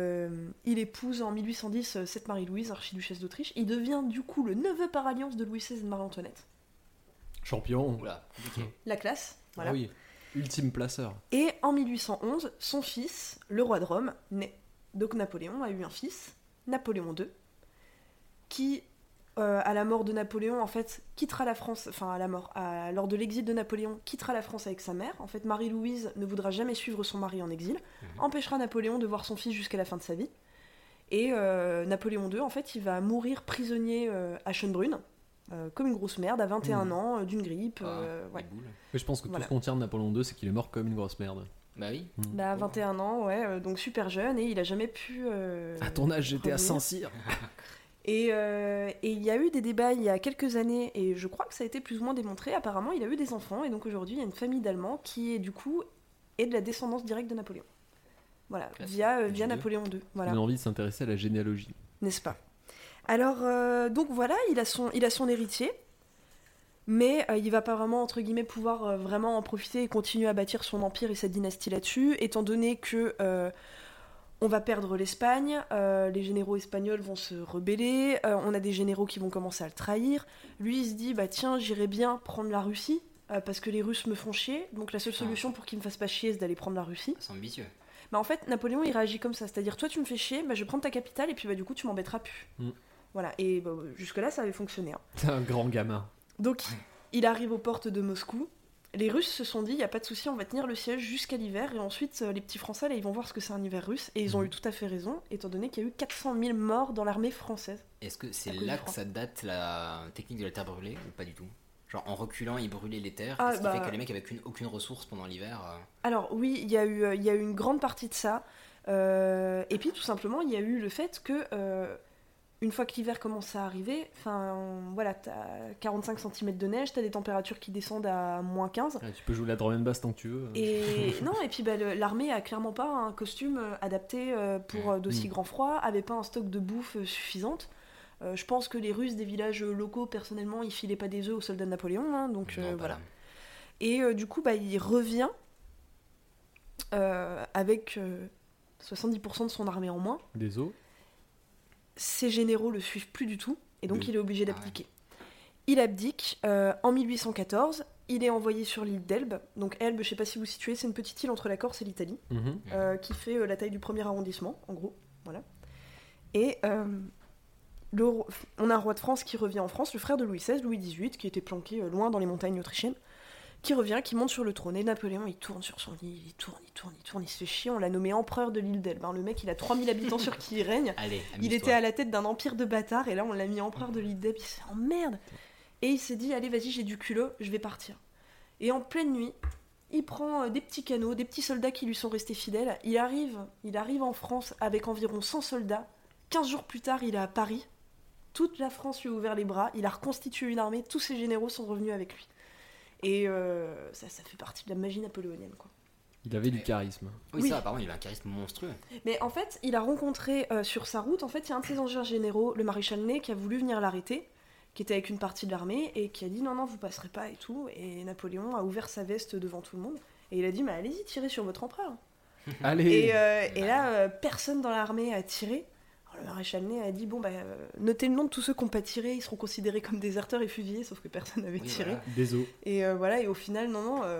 il épouse en 1810 cette Marie-Louise, archiduchesse d'Autriche. Il devient du coup le neveu par alliance de Louis XVI et de Marie-Antoinette. Champion. Oula, compliqué. La classe, voilà. Ah oui. Ultime placeur. Et en 1811, son fils, le roi de Rome, naît. Donc Napoléon a eu un fils, Napoléon II, qui, à la mort de Napoléon, en fait, quittera la France, enfin à la mort, lors de l'exil de Napoléon, quittera la France avec sa mère. En fait, Marie-Louise ne voudra jamais suivre son mari en exil, empêchera Napoléon de voir son fils jusqu'à la fin de sa vie. Et Napoléon II, en fait, il va mourir prisonnier à Schönbrunn, comme une grosse merde, à 21 ans, d'une grippe. Ouais. Mais je pense que Voilà. tout ce qu'on tient de Napoléon II, c'est qu'il est mort comme une grosse merde. Bah oui. Bah, 21 ans, ouais, donc super jeune, et il a jamais pu... À ton âge, j'étais à revenir. Saint-Cyr. Et il y a eu des débats il y a quelques années, et je crois que ça a été plus ou moins démontré. Apparemment, il a eu des enfants, et donc aujourd'hui, il y a une famille d'Allemands qui est du coup de la descendance directe de Napoléon. Voilà, Classe. via Napoléon II. Ça Voilà, donne envie de s'intéresser à la généalogie. n'est-ce pas? Alors, donc voilà, il a son héritier, mais il va pas vraiment, entre guillemets, pouvoir vraiment en profiter et continuer à bâtir son empire et sa dynastie là-dessus, étant donné que on va perdre l'Espagne, les généraux espagnols vont se rebeller, on a des généraux qui vont commencer à le trahir. Lui, il se dit, tiens, j'irais bien prendre la Russie, parce que les Russes me font chier, donc la seule solution pour qu'ils me fassent pas chier, c'est d'aller prendre la Russie. C'est ambitieux. En fait, Napoléon, il réagit comme ça, c'est-à-dire, toi, tu me fais chier, je vais prendre ta capitale, et puis du coup, tu m'embêteras plus. Voilà, et jusque-là, ça avait fonctionné. Hein. C'est un grand gamin. Donc, il arrive aux portes de Moscou. Les Russes se sont dit, il n'y a pas de souci, on va tenir le siège jusqu'à l'hiver, et ensuite, les petits Français, là, ils vont voir ce que c'est un hiver russe, et ils ont eu tout à fait raison, étant donné qu'il y a eu 400 000 morts dans l'armée française. Est-ce que c'est À cause là du que froid. ça date la technique de la terre brûlée ou pas du tout? Genre en reculant, ils brûlaient les terres, Ah, ce qui fait que les mecs avaient aucune ressource pendant l'hiver. Alors oui, il y a eu une grande partie de ça, et puis tout simplement, il y a eu le fait que une fois que l'hiver commence à arriver, voilà, t'as 45 cm de neige, t'as des températures qui descendent à moins 15. Ouais, tu peux jouer la drum and bass tant que tu veux. Et non, et puis l'armée a clairement pas un costume adapté pour d'aussi grand froid, avait pas un stock de bouffe suffisante. Je pense que les Russes des villages locaux, personnellement, ils filaient pas des œufs aux soldats de Napoléon, hein, donc Non, voilà. pas. Et du coup, il revient avec 70% de son armée en moins. Des os. Ses généraux le suivent plus du tout, et donc Oui. il est obligé d'abdiquer. Il abdique en 1814, il est envoyé sur l'île d'Elbe. Donc Elbe, je sais pas si vous situez, c'est une petite île entre la Corse et l'Italie, qui fait la taille du 1er arrondissement, en gros. Voilà. Et on a un roi de France qui revient en France, le frère de Louis XVI, Louis XVIII, qui était planqué loin dans les montagnes autrichiennes, qui revient, qui monte sur le trône. Et Napoléon, il tourne sur son lit, il tourne, il se fait chier. On l'a nommé empereur de l'île d'Elbe. Le mec, il a 3000 habitants sur qui il règne. Allez, Il était à la tête d'un empire de bâtards, et là, on l'a mis empereur de l'île d'Elbe. Il s'est dit, oh merde! Et il s'est dit, allez, vas-y, j'ai du culot, je vais partir. Et en pleine nuit, il prend des petits canots, des petits soldats qui lui sont restés fidèles. Il arrive en France avec environ 100 soldats. 15 jours plus tard, il est à Paris. Toute la France lui a ouvert les bras. Il a reconstitué une armée. Tous ses généraux sont revenus avec lui. Et ça fait partie de la magie napoléonienne, quoi. Il avait du charisme. Oui, Oui. ça, apparemment, il avait un charisme monstrueux. Mais en fait, il a rencontré sur sa route, en fait, il y a un de ses anciens généraux, le maréchal Ney, qui a voulu venir l'arrêter, qui était avec une partie de l'armée, et qui a dit non, vous passerez pas et tout. Et Napoléon a ouvert sa veste devant tout le monde, et il a dit, mais allez-y, tirez sur votre empereur. Allez. Et là, personne dans l'armée a tiré. Alors, le maréchal Ney a dit, notez le nom de tous ceux qui n'ont pas tiré, ils seront considérés comme déserteurs et fusillés, sauf que personne n'avait Oui, tiré. voilà. Des os. Et voilà, et au final,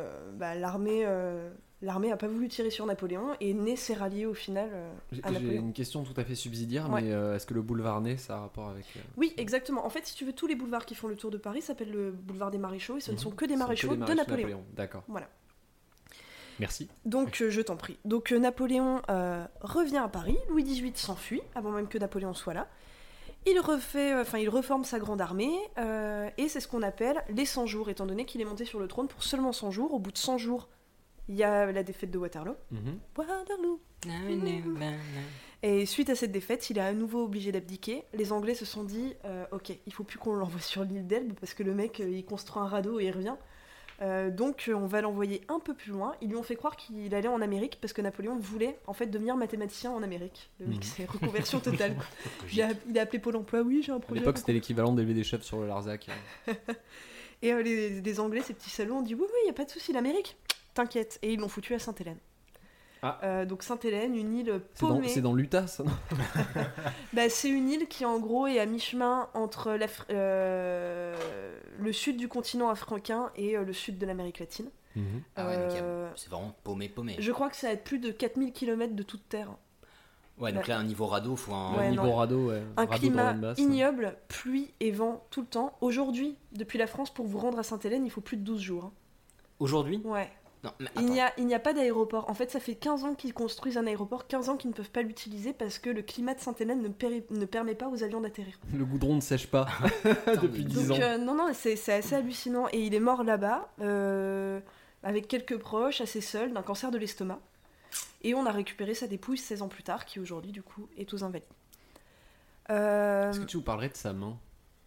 l'armée a pas voulu tirer sur Napoléon, et Ney s'est rallié au final à J'ai Napoléon. une question tout à fait subsidiaire, Ouais. mais est-ce que le boulevard Ney, ça a rapport avec... Oui, exactement. En fait, si tu veux, tous les boulevards qui font le tour de Paris s'appellent le boulevard des Maréchaux, et ce ne sont que des Ce sont maréchaux que de des Napoléon. D'accord. Voilà. Merci. Donc, je t'en prie. Donc, Napoléon revient à Paris, Louis XVIII s'enfuit, avant même que Napoléon soit là. Il reforme sa grande armée, et c'est ce qu'on appelle les 100 jours, étant donné qu'il est monté sur le trône pour seulement 100 jours. Au bout de 100 jours, il y a la défaite de Waterloo. Waterloo. Et suite à cette défaite, il est à nouveau obligé d'abdiquer. Les Anglais se sont dit, ok, il faut plus qu'on l'envoie sur l'île d'Elbe, parce que le mec, il construit un radeau et il revient. Donc on va l'envoyer un peu plus loin. Ils lui ont fait croire qu'il allait en Amérique parce que Napoléon voulait en fait devenir mathématicien en Amérique. Le mec, c'est reconversion totale, quoi. Il a appelé Pôle emploi, oui, j'ai un À projet. l'époque, c'était l'équivalent d'élever des chefs sur le Larzac. Et les Anglais, ces petits salauds, ont dit oui, y a pas de souci, l'Amérique, t'inquiète. Et ils l'ont foutu à Sainte-Hélène. Donc Sainte-Hélène, une île paumée. C'est dans l'Utah, ça, non? C'est une île qui en gros est à mi-chemin entre le sud du continent africain et le sud de l'Amérique latine. Ah ouais, donc c'est vraiment paumé. Je crois que ça a plus de 4000 km de toute terre. Ouais, donc là, un niveau radeau, faut un... Ouais, niveau non. radeau, ouais. Un Radeau climat drum and bass. ignoble, pluie et vent tout le temps. Aujourd'hui, depuis la France, pour vous rendre à Sainte-Hélène, il faut plus de 12 jours. hein. Aujourd'hui? Ouais. Non, mais Il n'y a pas d'aéroport. En fait, ça fait 15 ans qu'ils construisent un aéroport, 15 ans qu'ils ne peuvent pas l'utiliser parce que le climat de Sainte-Hélène ne permet pas aux avions d'atterrir. Le goudron ne sèche pas depuis 10 ans. Donc, c'est assez hallucinant. Et il est mort là-bas, avec quelques proches, assez seul, d'un cancer de l'estomac. Et on a récupéré sa dépouille 16 ans plus tard, qui aujourd'hui, du coup, est aux Invalides. Est-ce que tu nous parlerais de sa main?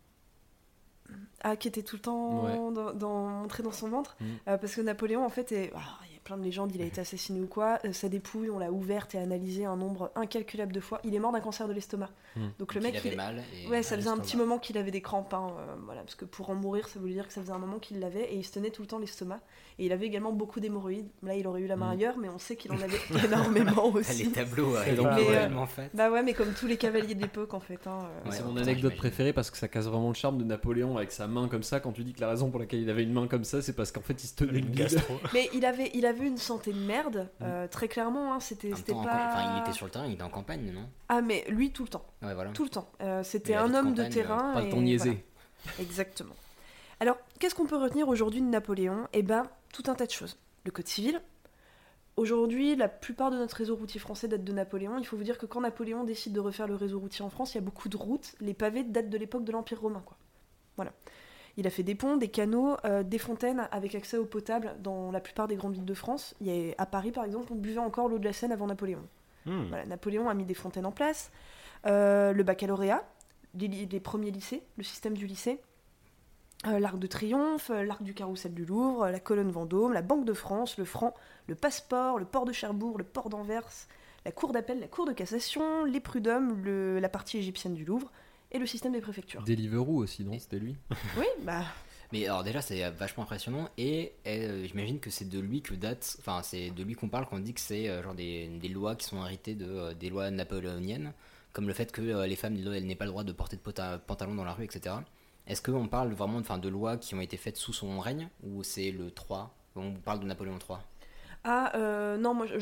Qui était tout le temps montré dans son ventre. Parce que Napoléon, en fait, il y a plein de légendes, il a été assassiné ou quoi. Sa dépouille, on l'a ouverte et analysée un nombre incalculable de fois. Il est mort d'un cancer de l'estomac. Donc le mec, il avait mal. Ouais, ça faisait un petit moment qu'il avait des crampes. Voilà, parce que pour en mourir, ça voulait dire que ça faisait un moment qu'il l'avait. Et il se tenait tout le temps l'estomac. Et il avait également beaucoup d'hémorroïdes. Là, il aurait eu la main ailleurs, mais on sait qu'il en avait énormément aussi. Les tableaux, mais, fait. Bah ouais, mais comme tous les cavaliers de l'époque, en fait. C'est mon anecdote préférée parce que ça casse vraiment le charme de Napoléon avec sa main comme ça. Quand tu dis que la raison pour laquelle il avait une main comme ça, c'est parce qu'en fait il se tenait le gastro. Mais il avait une santé de merde, très clairement. C'était pas. Il était sur le terrain, il était en campagne, non? Ah, mais lui tout le temps. Ouais, voilà. Tout le temps. C'était un homme de terrain. Pas le temps niaisé. Voilà. Exactement. Alors, qu'est-ce qu'on peut retenir aujourd'hui de Napoléon? Eh ben, tout un tas de choses. Le code civil. Aujourd'hui, la plupart de notre réseau routier français date de Napoléon. Il faut vous dire que quand Napoléon décide de refaire le réseau routier en France, il y a beaucoup de routes. Les pavés datent de l'époque de l'Empire romain, quoi. Voilà. Il a fait des ponts, des canaux, des fontaines avec accès eau potable dans la plupart des grandes villes de France. À Paris, par exemple, on buvait encore l'eau de la Seine avant Napoléon. Voilà, Napoléon a mis des fontaines en place. Le baccalauréat. les premiers lycées, le système du lycée. L'Arc de Triomphe, l'Arc du Carrousel du Louvre, la Colonne Vendôme, la Banque de France, le Franc, le Passeport, le Port de Cherbourg, le Port d'Anvers, la Cour d'appel, la Cour de cassation, les prud'hommes, la partie égyptienne du Louvre et le système des préfectures. Deliveroo aussi, non? C'était lui? Oui, bah... Mais alors déjà c'est vachement impressionnant et j'imagine que c'est de lui que date, enfin c'est de lui qu'on parle quand on dit que c'est genre des lois qui sont héritées des lois napoléoniennes, comme le fait que les femmes elles n'aient pas le droit de porter de pantalon dans la rue, etc. Est-ce qu'on parle vraiment de lois qui ont été faites sous son règne ou c'est le 3? On parle de Napoléon III. Non, moi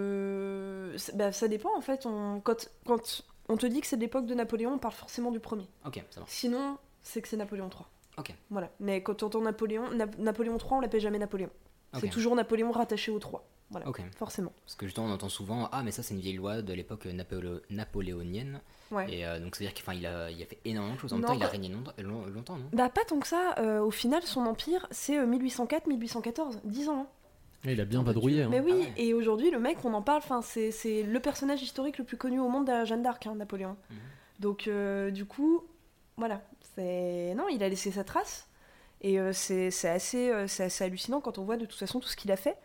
ça dépend en fait. Quand on te dit que c'est de l'époque de Napoléon, on parle forcément du premier. Ok, ça va. Sinon, c'est que c'est Napoléon III. Ok. Voilà. Mais quand on entend Napoléon III, on l'appelle jamais Napoléon. Ok. C'est toujours Napoléon rattaché au 3. Voilà. Ok. Forcément. Parce que justement on entend souvent mais ça c'est une vieille loi de l'époque napoléonienne. Ouais. Et donc c'est à dire qu'il a fait énormément de choses. En même temps il a régné longtemps, non? Bah pas tant que ça. Au final, son empire, c'est 1804-1814. 10 ans. Hein. Il a bien vadrouillé. Hein. Mais oui, Ah ouais. et aujourd'hui, le mec, on en parle, c'est le personnage historique le plus connu au monde de Jeanne d'Arc, hein, Napoléon. Mhm. Donc, du coup, voilà. Non, il a laissé sa trace. Et c'est assez hallucinant quand on voit de toute façon tout ce qu'il a fait.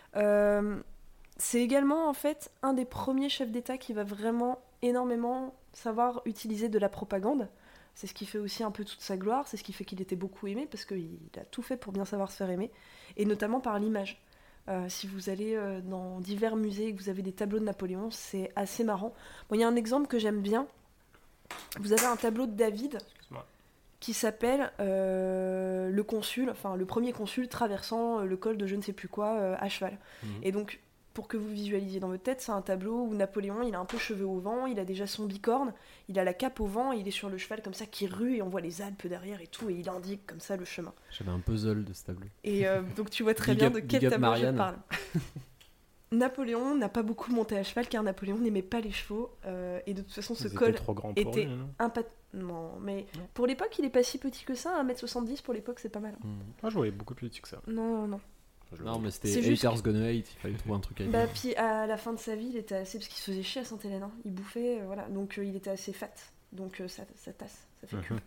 C'est également, en fait, un des premiers chefs d'État qui va vraiment énormément savoir utiliser de la propagande. C'est ce qui fait aussi un peu toute sa gloire, c'est ce qui fait qu'il était beaucoup aimé, parce qu'il a tout fait pour bien savoir se faire aimer, et notamment par l'image. Si vous allez dans divers musées et que vous avez des tableaux de Napoléon, c'est assez marrant. Bon, il y a un exemple que j'aime bien. Vous avez un tableau de David qui s'appelle le consul, enfin le premier consul traversant le col de je ne sais plus quoi à cheval. Et donc, pour que vous visualisiez dans votre tête, c'est un tableau où Napoléon, il a un peu cheveux au vent, il a déjà son bicorne, il a la cape au vent, il est sur le cheval comme ça qui rue et on voit les Alpes derrière et tout, et il indique comme ça le chemin. J'avais un puzzle de ce tableau. Et donc tu vois très bien de quel tableau je parle. Napoléon n'a pas beaucoup monté à cheval car Napoléon n'aimait pas les chevaux et de toute façon ce col trop grand pour était lui, non non, mais pour l'époque il est pas si petit que ça, 1m70 pour l'époque c'est pas mal. Moi je voyais beaucoup plus petit que ça. Non. Non, mais c'était C'est juste Haters Gonna Hate, il fallait trouver un truc à Bah dire. puis à la fin de sa vie il était assez, parce qu'il se faisait chier à Sainte-Hélène, hein. Il bouffait, voilà, donc il était assez fat, donc ça tasse, ça fait cul.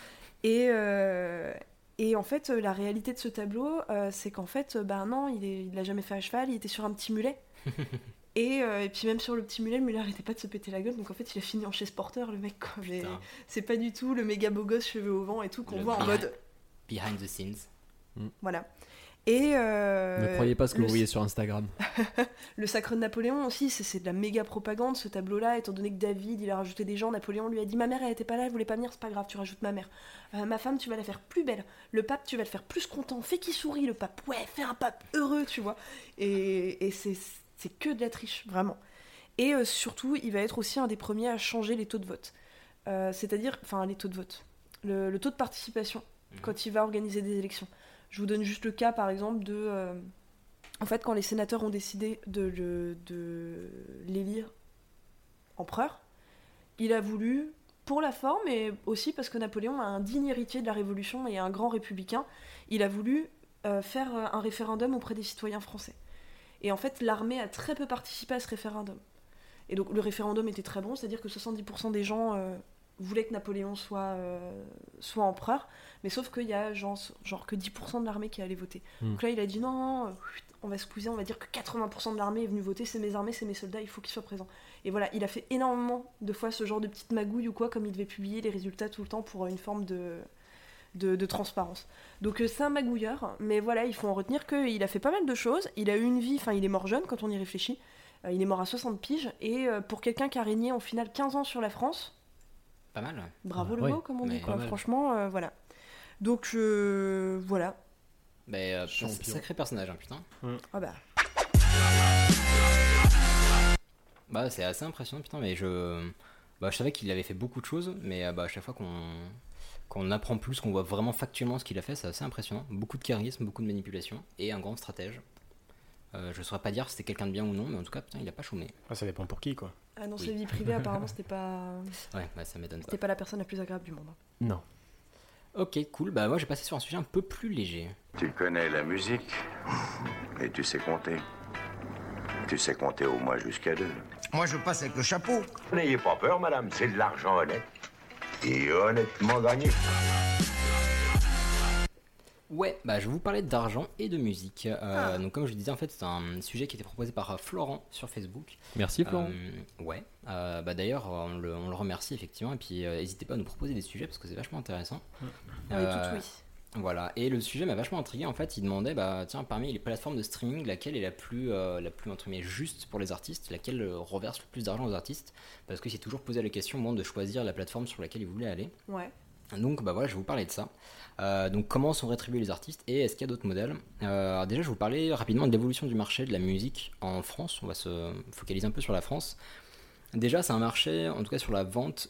Et en fait, la réalité de ce tableau, c'est qu'en fait, non, il l'a jamais fait à cheval, il était sur un petit mulet. Et puis même sur le petit mulet, le mulet arrêtait pas de se péter la gueule, donc en fait, il a fini en chaise porteur, le mec, quoi. Mais c'est pas du tout le méga beau gosse, cheveux au vent et tout, qu'on voit en mode... Behind the scenes. Voilà. Et ne croyez pas ce que vous voyez sur Instagram. Le sacre de Napoléon aussi, c'est de la méga propagande ce tableau-là, étant donné que David, il a rajouté des gens, Napoléon lui a dit ma mère elle était pas là, elle voulait pas venir, c'est pas grave, tu rajoutes ma mère. Ma femme tu vas la faire plus belle, le pape tu vas le faire plus content, fais qu'il sourit le pape, ouais, fais un pape heureux, tu vois. Et c'est que de la triche, vraiment. Et surtout, il va être aussi un des premiers à changer les taux de vote. C'est-à-dire, enfin les taux de vote, le taux de participation quand il va organiser des élections. Je vous donne juste le cas, par exemple, en fait, quand les sénateurs ont décidé de l'élire empereur, il a voulu, pour la forme, et aussi parce que Napoléon a un digne héritier de la Révolution et un grand républicain, il a voulu faire un référendum auprès des citoyens français. Et en fait, l'armée a très peu participé à ce référendum. Et donc, le référendum était très bon, c'est-à-dire que 70% des gens... voulait que Napoléon soit empereur, mais sauf qu'il y a genre que 10% de l'armée qui allait voter. Donc là, il a dit non, on va squeezer, on va dire que 80% de l'armée est venue voter, c'est mes armées, c'est mes soldats, il faut qu'ils soient présents. Et voilà, il a fait énormément de fois ce genre de petite magouille ou quoi, comme il devait publier les résultats tout le temps pour une forme de transparence. Donc c'est un magouilleur, mais voilà, il faut en retenir qu'il a fait pas mal de choses, il a eu une vie, enfin il est mort jeune quand on y réfléchit, il est mort à 60 piges, et pour quelqu'un qui a régné en final 15 ans sur la France, pas mal. Bravo le mot, comme on dit, quoi. Franchement, voilà. Donc, voilà. Mais sacré personnage, hein, putain. Ah bah. Bah, c'est assez impressionnant, putain, mais je savais qu'il avait fait beaucoup de choses, mais à chaque fois qu'on apprend plus, qu'on voit vraiment factuellement ce qu'il a fait, c'est assez impressionnant. Beaucoup de charisme, beaucoup de manipulation, et un grand stratège. Je saurais pas dire si c'était quelqu'un de bien ou non, mais en tout cas, putain, il a pas chômé. Ah, ça dépend pour qui, quoi. Ah non, sa vie privée, apparemment, c'était pas... Ouais, ça m'étonne pas. C'était pas la personne la plus agréable du monde. Non. Ok, cool. Bah, moi, j'ai passé sur un sujet un peu plus léger. Tu connais la musique et tu sais compter. Tu sais compter au moins jusqu'à 2. Moi, je passe avec le chapeau. N'ayez pas peur, madame, c'est de l'argent honnête. Et honnêtement gagné. Ouais, bah je vais vous parler d'argent et de musique. Donc comme je le disais, en fait, c'est un sujet qui était proposé par Florent sur Facebook. Merci Florent. Ouais. Bah d'ailleurs, on le remercie effectivement. Et puis n'hésitez pas à nous proposer des sujets parce que c'est vachement intéressant. Tout oui. Voilà. Et le sujet m'a vachement intrigué. En fait, il demandait, bah tiens, parmi les plateformes de streaming, laquelle est la plus entre guillemets juste pour les artistes, laquelle reverse le plus d'argent aux artistes, parce qu'il s'est toujours posé la question, bon, de choisir la plateforme sur laquelle il voulait aller. Ouais. Donc bah voilà, je vais vous parler de ça. Donc comment sont rétribués les artistes et est-ce qu'il y a d'autres modèles. Alors déjà je vais vous parler rapidement de l'évolution du marché de la musique en France. On va se focaliser un peu sur la France. Déjà c'est un marché, en tout cas sur la vente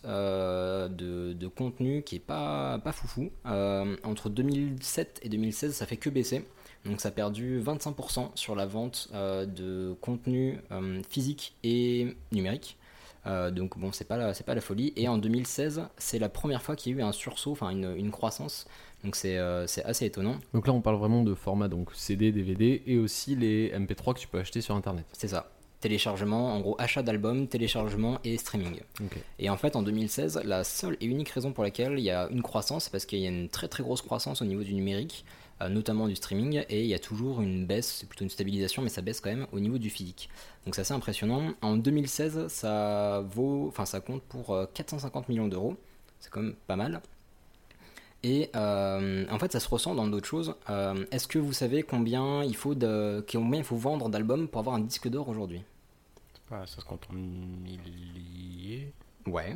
de contenu qui est pas foufou. Entre 2007 et 2016 ça fait que baisser. Donc ça a perdu 25% sur la vente de contenu physique et numérique. Donc bon, c'est pas la folie. Et en 2016, c'est la première fois qu'il y a eu un sursaut, enfin une croissance. Donc c'est assez étonnant. Donc là, on parle vraiment de format, donc CD, DVD et aussi les MP3 que tu peux acheter sur Internet. C'est ça. Téléchargement, en gros achat d'albums, téléchargement et streaming. Okay. Et en fait en 2016, la seule et unique raison pour laquelle il y a une croissance, c'est parce qu'il y a une très très grosse croissance au niveau du numérique, notamment du streaming, et il y a toujours une baisse, c'est plutôt une stabilisation, mais ça baisse quand même au niveau du physique. Donc c'est assez impressionnant. En 2016, ça compte pour 450 millions d'euros, c'est quand même pas mal. Et en fait ça se ressent dans d'autres choses. Est-ce que vous savez combien il faut vendre d'albums pour avoir un disque d'or aujourd'hui? Ça se compte en milliers. Ouais.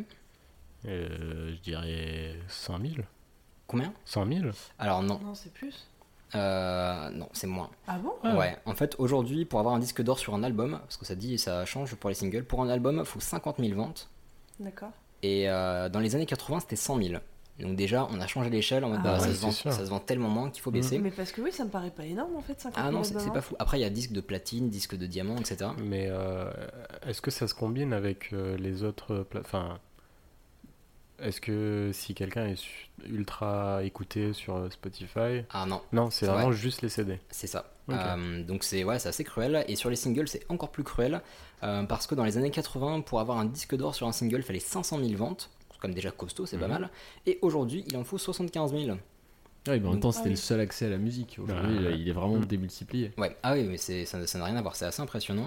Je dirais 100 000. Combien? 100 000. Alors non. Non, c'est plus. Non, c'est moins. Ah bon? Ouais, en fait aujourd'hui pour avoir un disque d'or sur un album, parce que ça change pour les singles, pour un album il faut 50 000 ventes. D'accord. Et dans les années 80 c'était 100 000. Donc déjà on a changé l'échelle en mode ça se vend tellement moins qu'il faut baisser. Mais parce que oui, ça me paraît pas énorme en fait, 50 000 Ah non, albums. c'est pas fou. Après il y a disque de platine, disque de diamant, etc. Mais est-ce que ça se combine avec les autres enfin, est-ce que si quelqu'un est ultra écouté sur Spotify... Ah non. Non, c'est vraiment juste les CD. C'est ça. Okay. Donc c'est assez cruel. Et sur les singles, c'est encore plus cruel. Parce que dans les années 80, pour avoir un disque d'or sur un single, il fallait 500 000 ventes. C'est comme déjà costaud, c'est pas mal. Et aujourd'hui, il en faut 75 000. Oui, mais en même temps, c'était le seul accès à la musique. Aujourd'hui, il est vraiment démultiplié. Ouais. Ah oui, mais ça n'a rien à voir. C'est assez impressionnant.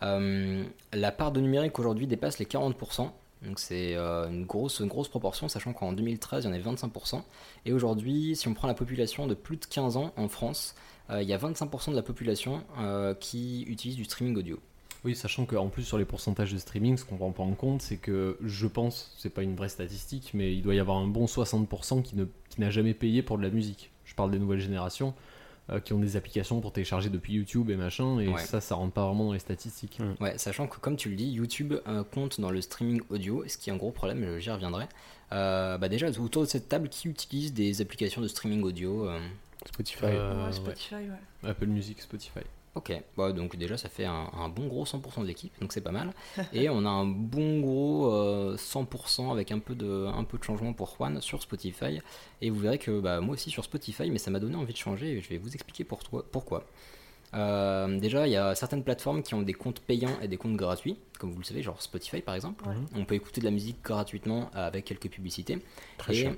La part de numérique aujourd'hui dépasse les 40%. Donc c'est une grosse proportion, sachant qu'en 2013, il y en avait 25%. Et aujourd'hui, si on prend la population de plus de 15 ans en France, il y a 25% de la population qui utilise du streaming audio. Oui, sachant qu'en plus sur les pourcentages de streaming, ce qu'on ne prend pas en compte, c'est que je pense, c'est pas une vraie statistique, mais il doit y avoir un bon 60% qui n'a jamais payé pour de la musique. Je parle des nouvelles générations qui ont des applications pour télécharger depuis YouTube et machin, et ça rentre pas vraiment dans les statistiques. Ouais, sachant que comme tu le dis, YouTube compte dans le streaming audio, ce qui est un gros problème, j'y reviendrai. Déjà, autour de cette table, qui utilise des applications de streaming audio Spotify. Spotify, ouais. Apple Music, Spotify. Ok, donc déjà ça fait un bon gros 100% de l'équipe, donc c'est pas mal. Et on a un bon gros 100% avec un peu de changement pour Juan sur Spotify. Et vous verrez que moi aussi sur Spotify, mais ça m'a donné envie de changer et je vais vous expliquer pourquoi. Déjà, il y a certaines plateformes qui ont des comptes payants et des comptes gratuits, comme vous le savez, genre Spotify par exemple. Ouais. On peut écouter de la musique gratuitement avec quelques publicités. Très cher.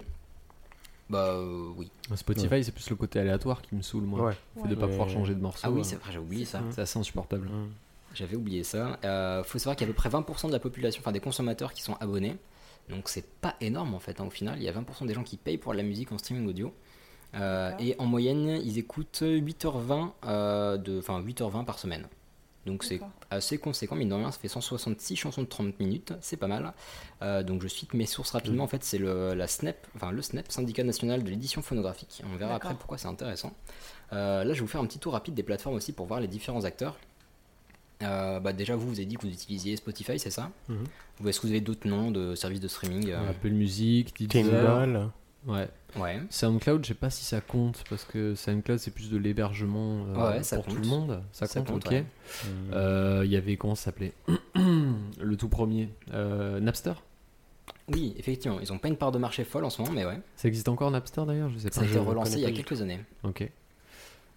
Oui. Spotify, c'est plus le côté aléatoire qui me saoule, moi. Le fait de pas pouvoir changer de morceau. Ah oui, c'est vrai, j'ai oublié ça. C'est assez insupportable. J'avais oublié ça. Faut savoir qu'il y a à peu près 20% de la population, enfin des consommateurs qui sont abonnés. Donc c'est pas énorme en fait. Au final, il y a 20% des gens qui payent pour de la musique en streaming audio. Et en moyenne, ils écoutent 8h20 8h20 par semaine. Donc c'est assez conséquent, mine de rien, ça fait 166 chansons de 30 minutes, c'est pas mal. Donc je cite mes sources rapidement, en fait c'est le SNEP, Syndicat National de l'Édition Phonographique. On verra après pourquoi c'est intéressant. Là je vais vous faire un petit tour rapide des plateformes aussi pour voir les différents acteurs. Déjà vous avez dit que vous utilisiez Spotify, c'est ça? Est-ce que vous avez d'autres noms de services de streaming? Apple Music, Tidal. Ouais. SoundCloud, je sais pas si ça compte parce que SoundCloud c'est plus de l'hébergement pour tout le monde. Ça compte, ok. Il y avait, comment ça s'appelait le tout premier Napster. Oui, effectivement, ils ont pas une part de marché folle en ce moment, mais ouais. Ça existe encore Napster d'ailleurs, je sais pas. Ça a été relancé il y a quelques années. Ok.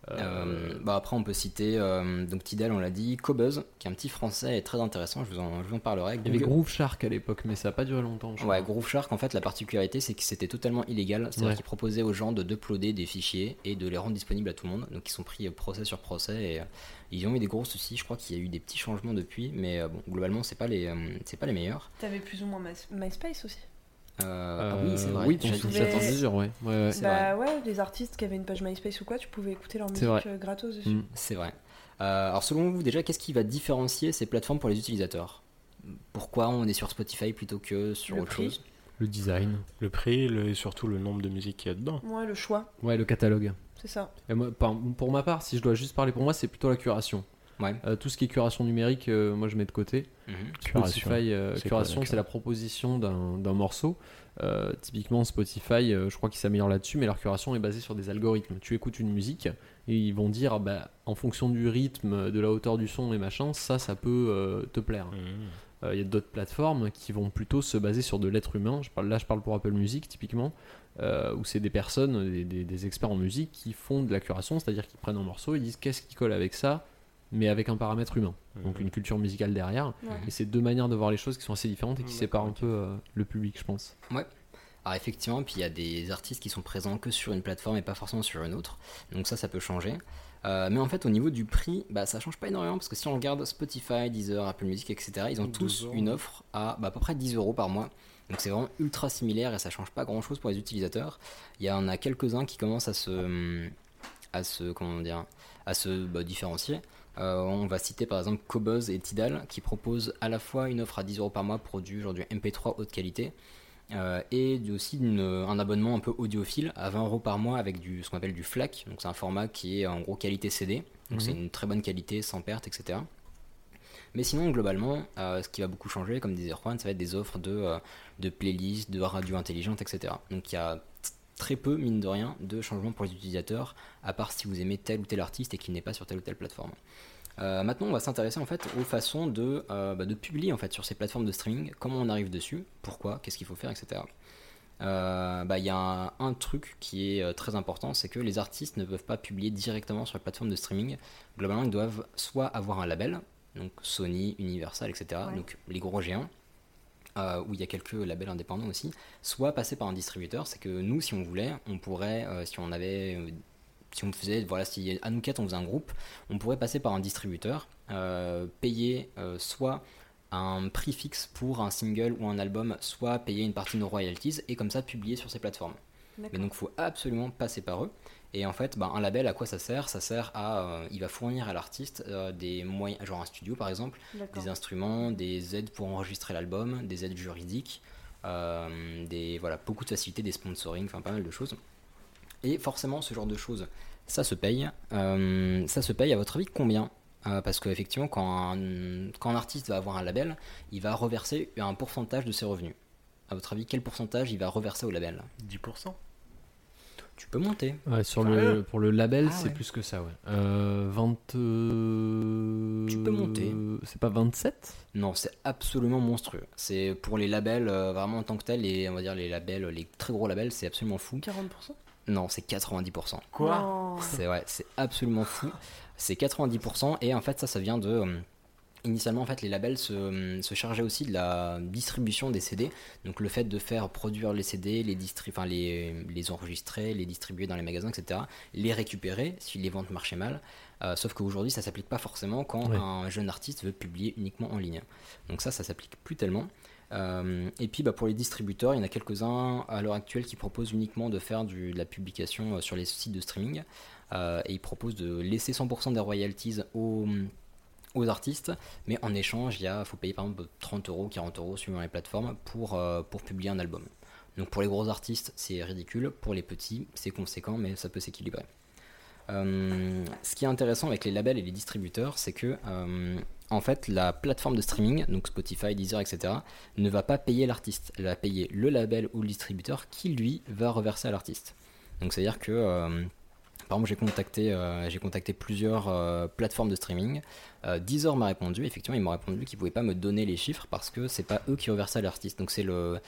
Après on peut citer donc Tidal, on l'a dit, Cobuzz qui est un petit français et très intéressant, je vous en parlerai. Il y avait Groove Shark à l'époque, mais ça n'a pas duré longtemps. Ouais, Groove Shark, en fait la particularité c'est que c'était totalement illégal, c'est-à-dire qu'il proposait aux gens d'uploader des fichiers et de les rendre disponibles à tout le monde, donc ils sont pris procès sur procès et ils ont eu des gros soucis. Je crois qu'il y a eu des petits changements depuis, mais globalement c'est pas les meilleurs. T'avais plus ou moins MySpace aussi. Oui, c'est vrai. Oui, dans une certaine mesure, ouais. Les artistes qui avaient une page MySpace ou quoi, tu pouvais écouter leur musique gratos dessus. C'est vrai. Alors selon vous, déjà, qu'est-ce qui va différencier ces plateformes pour les utilisateurs ? Pourquoi on est sur Spotify plutôt que sur autre chose ? Le design. Le prix et surtout le nombre de musiques qu'il y a dedans. Ouais, le choix. Ouais, le catalogue. C'est ça. Et moi, pour ma part, si je dois juste parler pour moi, c'est plutôt la curation. Ouais. Tout ce qui est curation numérique, moi je mets de côté. Spotify, curation, c'est la proposition d'un morceau. Typiquement Spotify, je crois qu'ils s'améliorent là-dessus, mais leur curation est basée sur des algorithmes. Tu écoutes une musique et ils vont dire en fonction du rythme, de la hauteur du son et machin, ça peut te plaire. Il y a d'autres plateformes qui vont plutôt se baser sur de l'être humain. Je parle pour Apple Music typiquement, où c'est des personnes, des experts en musique qui font de la curation, c'est-à-dire qu'ils prennent un morceau, ils disent qu'est-ce qui colle avec ça, mais avec un paramètre humain, donc une culture musicale derrière. Et c'est deux manières de voir les choses qui sont assez différentes et qui séparent un peu le public, je pense. Ouais. Alors effectivement, puis il y a des artistes qui sont présents que sur une plateforme et pas forcément sur une autre, donc ça peut changer. Mais en fait au niveau du prix, ça change pas énormément, parce que si on regarde Spotify, Deezer, Apple Music, etc., ils ont tous une offre à peu près 10 € par mois. Donc c'est vraiment ultra similaire et ça change pas grand chose pour les utilisateurs. Il y en a quelques-uns qui commencent à se différencier. On va citer par exemple Cobuzz et Tidal qui proposent à la fois une offre à 10 € par mois pour du MP3 haute qualité et aussi un abonnement un peu audiophile à 20 € par mois avec ce qu'on appelle du FLAC. Donc c'est un format qui est en gros qualité CD, donc c'est une très bonne qualité sans perte, etc. Mais sinon globalement ce qui va beaucoup changer, comme disait Juan, ça va être des offres de playlists, de radio intelligente, etc. Donc il y a très peu, mine de rien, de changements pour les utilisateurs, à part si vous aimez tel ou tel artiste et qu'il n'est pas sur telle ou telle plateforme. Maintenant, on va s'intéresser en fait aux façons de publier en fait sur ces plateformes de streaming, comment on arrive dessus, pourquoi, qu'est-ce qu'il faut faire, etc. Il y a un truc qui est très important, c'est que les artistes ne peuvent pas publier directement sur la plateforme de streaming. Globalement, ils doivent soit avoir un label, donc Sony, Universal, etc., donc les gros géants, où il y a quelques labels indépendants aussi, soit passer par un distributeur. C'est que nous, si on voulait, on pourrait, si à nous quatre on faisait un groupe, on pourrait passer par un distributeur, payer soit un prix fixe pour un single ou un album, soit payer une partie de nos royalties et comme ça publier sur ces plateformes. D'accord. Mais donc il faut absolument passer par eux. Et en fait, un label, à quoi ça sert ? Ça sert à, il va fournir à l'artiste des moyens, genre un studio par exemple, D'accord. des instruments, des aides pour enregistrer l'album, des aides juridiques, beaucoup de facilités, des sponsoring, enfin pas mal de choses. Et forcément, ce genre de choses, ça se paye. Ça se paye, à votre avis, combien ? Parce qu'effectivement, quand un artiste va avoir un label, il va reverser un pourcentage de ses revenus. À votre avis, quel pourcentage il va reverser au label ? 10%. Tu peux monter. Ouais, pour le label, c'est plus que ça, ouais. 20... Tu peux monter. C'est pas 27 ? Non, c'est absolument monstrueux. C'est pour les labels, vraiment en tant que tel, on va dire les labels, les très gros labels, c'est absolument fou. 40%? Non, c'est 90%. Quoi ? Oh. C'est absolument fou. C'est 90% et en fait ça vient de... Initialement, en fait, les labels se chargeaient aussi de la distribution des CD. Donc, le fait de faire produire les CD, les enregistrer, les distribuer dans les magasins, etc. Les récupérer si les ventes marchaient mal. Sauf qu'aujourd'hui, ça ne s'applique pas forcément quand un jeune artiste veut publier uniquement en ligne. Donc ça s'applique plus tellement. Et puis, pour les distributeurs, il y en a quelques-uns à l'heure actuelle qui proposent uniquement de faire de la publication sur les sites de streaming. Et ils proposent de laisser 100% des royalties aux artistes, mais en échange, faut payer par exemple 30 €, 40 € suivant les plateformes pour publier un album. Donc pour les gros artistes, c'est ridicule. Pour les petits, c'est conséquent, mais ça peut s'équilibrer. Ce qui est intéressant avec les labels et les distributeurs, c'est que en fait, la plateforme de streaming, donc Spotify, Deezer, etc., ne va pas payer l'artiste. Elle va payer le label ou le distributeur qui, lui, va reverser à l'artiste. Donc c'est-à-dire que... par exemple, j'ai contacté plusieurs plateformes de streaming. Deezer m'a répondu, effectivement, ils m'ont répondu qu'ils ne pouvaient pas me donner les chiffres parce que c'est pas eux qui reversaient à l'artiste. Donc c'est le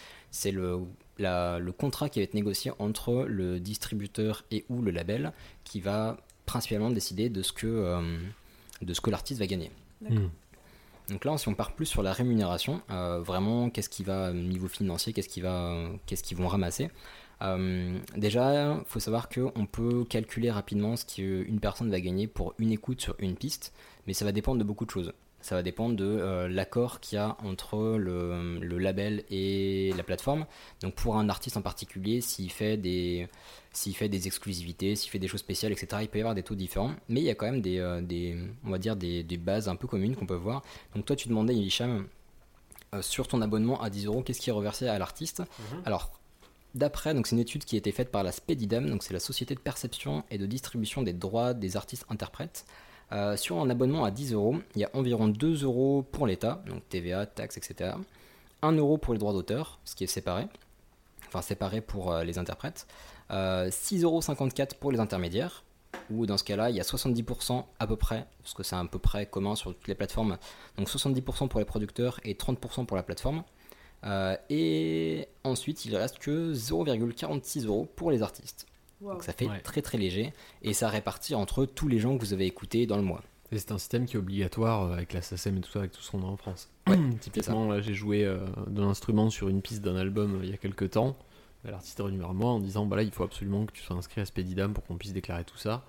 contrat qui va être négocié entre le distributeur et ou le label qui va principalement décider de ce que l'artiste va gagner. D'accord. Donc là, si on part plus sur la rémunération, vraiment, qu'est-ce qui va, niveau financier, qu'est-ce qu'ils vont ramasser. Déjà, il faut savoir qu'on peut calculer rapidement ce qu'une personne va gagner pour une écoute sur une piste, mais ça va dépendre de beaucoup de choses. Ça va dépendre de l'accord qu'il y a entre le label et la plateforme. Donc pour un artiste en particulier, s'il fait des exclusivités, s'il fait des choses spéciales, etc., il peut y avoir des taux différents. Mais il y a quand même on va dire des bases un peu communes qu'on peut voir. Donc toi, tu demandais, Hicham, sur ton abonnement à 10€, qu'est-ce qui est reversé à l'artiste ? Alors, d'après, donc c'est une étude qui a été faite par la Spedidam, donc c'est la société de perception et de distribution des droits des artistes interprètes. Sur un abonnement à 10€, il y a environ 2€ pour l'État, donc TVA, taxes, etc. 1€ pour les droits d'auteur, ce qui est séparé pour les interprètes. 6,54€ pour les intermédiaires, où dans ce cas-là, il y a 70% à peu près, parce que c'est à peu près commun sur toutes les plateformes, donc 70% pour les producteurs et 30% pour la plateforme. Et ensuite, il reste que 0,46€ pour les artistes. Wow. Donc ça fait très très léger, et ça répartit entre tous les gens que vous avez écoutés dans le mois. Et c'est un système qui est obligatoire avec la SACEM et tout ça, avec tout ce qu'on a en France. Ouais, typiquement, là, j'ai joué de l'instrument sur une piste d'un album il y a quelques temps. L'artiste est revenu vers moi en disant il faut absolument que tu sois inscrit à Spedidam pour qu'on puisse déclarer tout ça.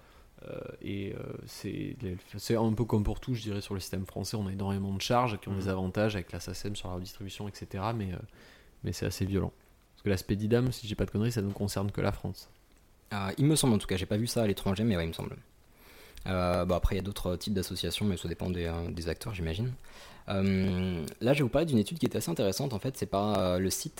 C'est un peu comme pour tout, je dirais, sur le système français. On a énormément de charges qui ont des avantages avec la SACEM sur la redistribution, etc. Mais c'est assez violent. Parce que la Spedidam, si j'ai pas de conneries, ça ne concerne que la France. Il me semble, en tout cas, j'ai pas vu ça à l'étranger, mais ouais, il me semble. Après, il y a d'autres types d'associations, mais ça dépend des acteurs, j'imagine. Là, je vais vous parler d'une étude qui est assez intéressante. En fait, c'est par le site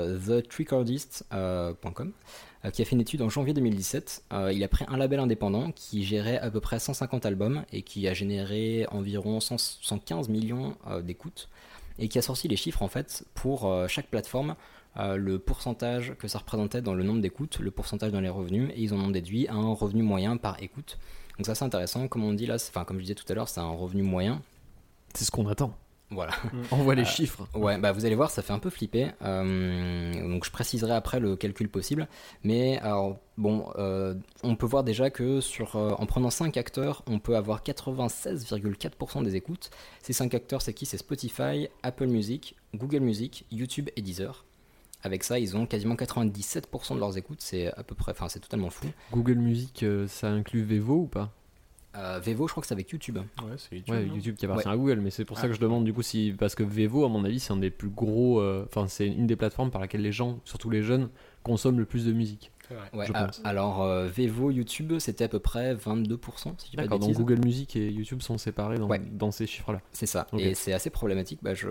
thetricordist.com qui a fait une étude en janvier 2017. Il a pris un label indépendant qui gérait à peu près 150 albums et qui a généré environ 115 millions d'écoutes, et qui a sorti les chiffres en fait pour chaque plateforme. Le pourcentage que ça représentait dans le nombre d'écoutes, le pourcentage dans les revenus, et ils en ont déduit un revenu moyen par écoute. Donc ça, c'est intéressant. Comme on dit là, comme je disais tout à l'heure, c'est un revenu moyen. C'est ce qu'on attend. Voilà. On voit les chiffres. Ouais, vous allez voir, ça fait un peu flipper. Donc je préciserai après le calcul possible. Mais alors, on peut voir déjà que en prenant 5 acteurs, on peut avoir 96,4% des écoutes. Ces 5 acteurs, c'est qui ? C'est Spotify, Apple Music, Google Music, YouTube et Deezer. Avec ça, ils ont quasiment 97% de leurs écoutes. C'est à peu près, c'est totalement fou. Google Music, ça inclut Vevo ou pas ? Vevo, je crois que c'est avec YouTube. Ouais, c'est YouTube. Ouais, YouTube qui appartient à Google, mais c'est pour ça que je demande du coup parce que Vevo, à mon avis, c'est un des plus gros. C'est une des plateformes par laquelle les gens, surtout les jeunes, consomment le plus de musique. Ouais, je pense. Alors Vevo, YouTube, c'était à peu près 22%. Si je dis pas de donc bêtises. Google Music et YouTube sont séparés dans ces chiffres-là. C'est ça, Okay. Et c'est assez problématique. On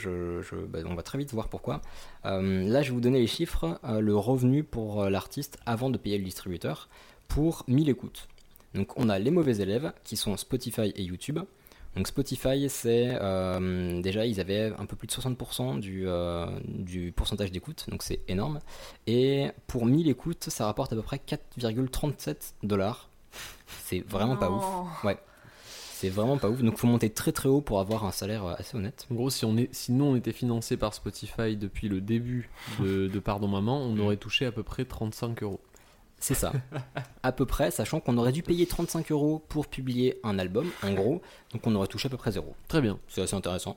va très vite voir pourquoi. Là, je vais vous donner les chiffres, le revenu pour l'artiste avant de payer le distributeur pour 1000 écoutes. Donc on a les mauvais élèves qui sont Spotify et YouTube. Donc Spotify, c'est déjà ils avaient un peu plus de 60% du pourcentage d'écoute, donc c'est énorme. Et pour 1000 écoutes, ça rapporte à peu près 4,37$. C'est vraiment pas ouf. Ouais, c'est vraiment pas ouf. Donc faut monter très très haut pour avoir un salaire assez honnête. En gros, si nous on était financé par Spotify depuis le début de Pardon Maman, on aurait touché à peu près 35€. C'est ça, à peu près, sachant qu'on aurait dû payer 35€ pour publier un album, en gros, donc on aurait touché à peu près 0. Très bien. C'est assez intéressant.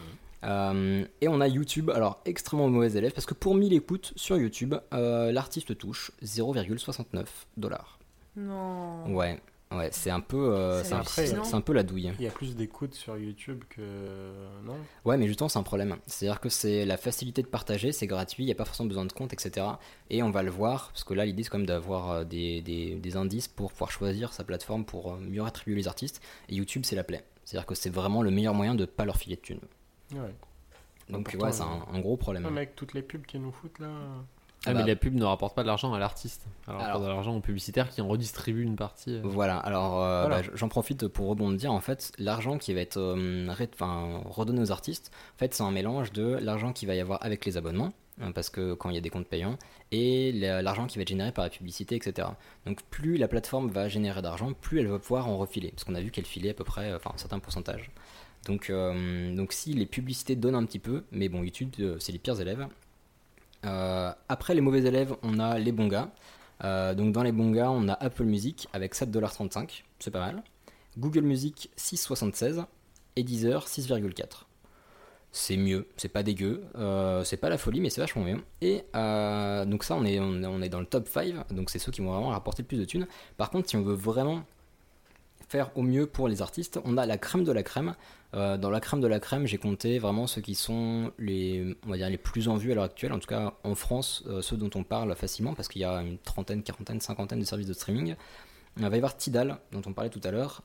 Et on a YouTube, alors extrêmement mauvais élève, parce que pour 1000 écoutes sur YouTube, l'artiste touche 0,69$. Non. Ouais, c'est un peu, c'est un peu la douille. Il y a plus d'écoutes sur YouTube que... Non ? Ouais, mais justement, c'est un problème. C'est-à-dire que c'est la facilité de partager, c'est gratuit, il n'y a pas forcément besoin de compte, etc. Et on va le voir, parce que là, l'idée, c'est quand même d'avoir des indices pour pouvoir choisir sa plateforme pour mieux rétribuer les artistes. Et YouTube, c'est la plaie. C'est-à-dire que c'est vraiment le meilleur moyen de ne pas leur filer de thunes. Ouais. Donc, pourtant, c'est un gros problème. Non, mais avec toutes les pubs qu'ils nous foutent là... Mais la pub ne rapporte pas de l'argent à l'artiste. Elle rapporte de l'argent aux publicitaires qui en redistribuent une partie. Voilà, alors j'en profite pour rebondir. En fait, l'argent qui va être redonné aux artistes, en fait, c'est un mélange de l'argent qu'il va y avoir avec les abonnements, parce que quand il y a des comptes payants, et l'argent qui va être généré par la publicité, etc. Donc plus la plateforme va générer d'argent, plus elle va pouvoir en refiler, parce qu'on a vu qu'elle filait à peu près un certain pourcentage. Donc si les publicités donnent un petit peu, mais bon, YouTube, c'est les pires élèves. Après les mauvais élèves, on a les bons gars. Donc dans les bons gars, on a Apple Music avec 7,35$, c'est pas mal. Google Music 6,76 et Deezer 6,4. C'est mieux, c'est pas dégueu, c'est pas la folie, mais c'est vachement bien. Et donc ça, on est dans le top 5, donc c'est ceux qui vont vraiment rapporter le plus de thunes. Par contre, si on veut vraiment faire au mieux pour les artistes, on a la crème de la crème. Dans la crème de la crème, j'ai compté vraiment ceux qui sont les plus en vue à l'heure actuelle, en tout cas en France, ceux dont on parle facilement, parce qu'il y a une trentaine, quarantaine, cinquantaine de services de streaming. Il va y avoir Tidal, dont on parlait tout à l'heure.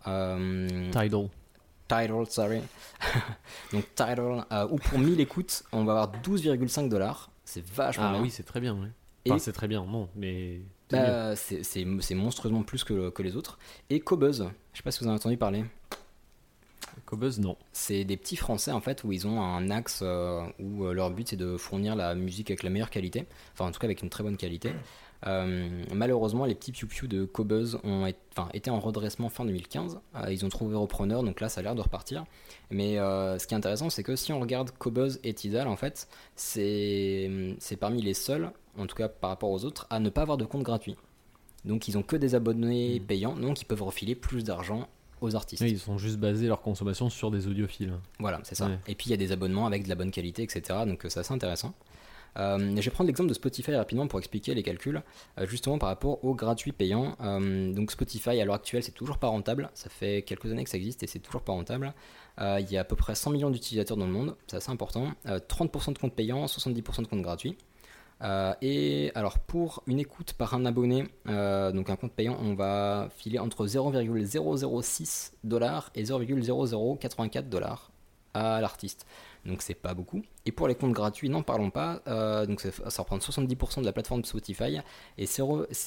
Tidal, sorry. Donc Tidal, où pour 1000 écoutes, on va avoir 12,5$. C'est vachement bien. Oui, c'est très bien. Ouais. Enfin, c'est très bien, non, mais... c'est monstrueusement plus que les autres. Et Qobuz, je sais pas si vous en avez entendu parler. Qobuz, non. C'est des petits Français en fait où ils ont un axe où leur but c'est de fournir la musique avec la meilleure qualité, enfin en tout cas avec une très bonne qualité. Malheureusement, les petits piou-piou de Qobuz ont été en redressement fin 2015. Ils ont trouvé repreneur, donc là ça a l'air de repartir. Mais ce qui est intéressant, c'est que si on regarde Qobuz et Tidal, en fait, c'est parmi les seuls, en tout cas par rapport aux autres, à ne pas avoir de compte gratuit. Donc ils ont que des abonnés payants, donc ils peuvent refiler plus d'argent aux artistes. Oui, ils sont juste basés leur consommation sur des audiophiles. Voilà, c'est ça. Ouais. Et puis il y a des abonnements avec de la bonne qualité, etc. Donc c'est assez intéressant. Je vais prendre l'exemple de Spotify rapidement pour expliquer les calculs, justement par rapport aux gratuits payants. Donc Spotify à l'heure actuelle c'est toujours pas rentable, ça fait quelques années que ça existe et c'est toujours pas rentable. Il y a à peu près 100 millions d'utilisateurs dans le monde, c'est assez important. 30% de comptes payants, 70% de comptes gratuits. Et alors pour une écoute par un abonné, donc un compte payant, on va filer entre 0,006$ et 0,0084$ à l'artiste. Donc c'est pas beaucoup. Et pour les comptes gratuits, n'en parlons pas. Donc ça reprend 70% de la plateforme de Spotify et c'est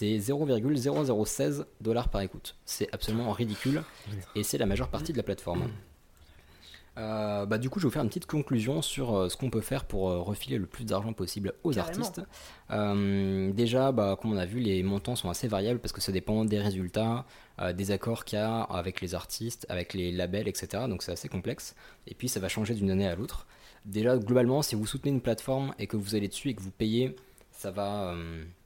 0,0016$ par écoute. C'est absolument ridicule et c'est la majeure partie de la plateforme. Du coup je vais vous faire une petite conclusion sur ce qu'on peut faire pour refiler le plus d'argent possible aux artistes. Déjà comme on a vu, les montants sont assez variables parce que ça dépend des résultats, des accords qu'il y a avec les artistes, avec les labels, etc. Donc c'est assez complexe et puis ça va changer d'une année à l'autre. Déjà globalement, si vous soutenez une plateforme et que vous allez dessus et que vous payez, ça va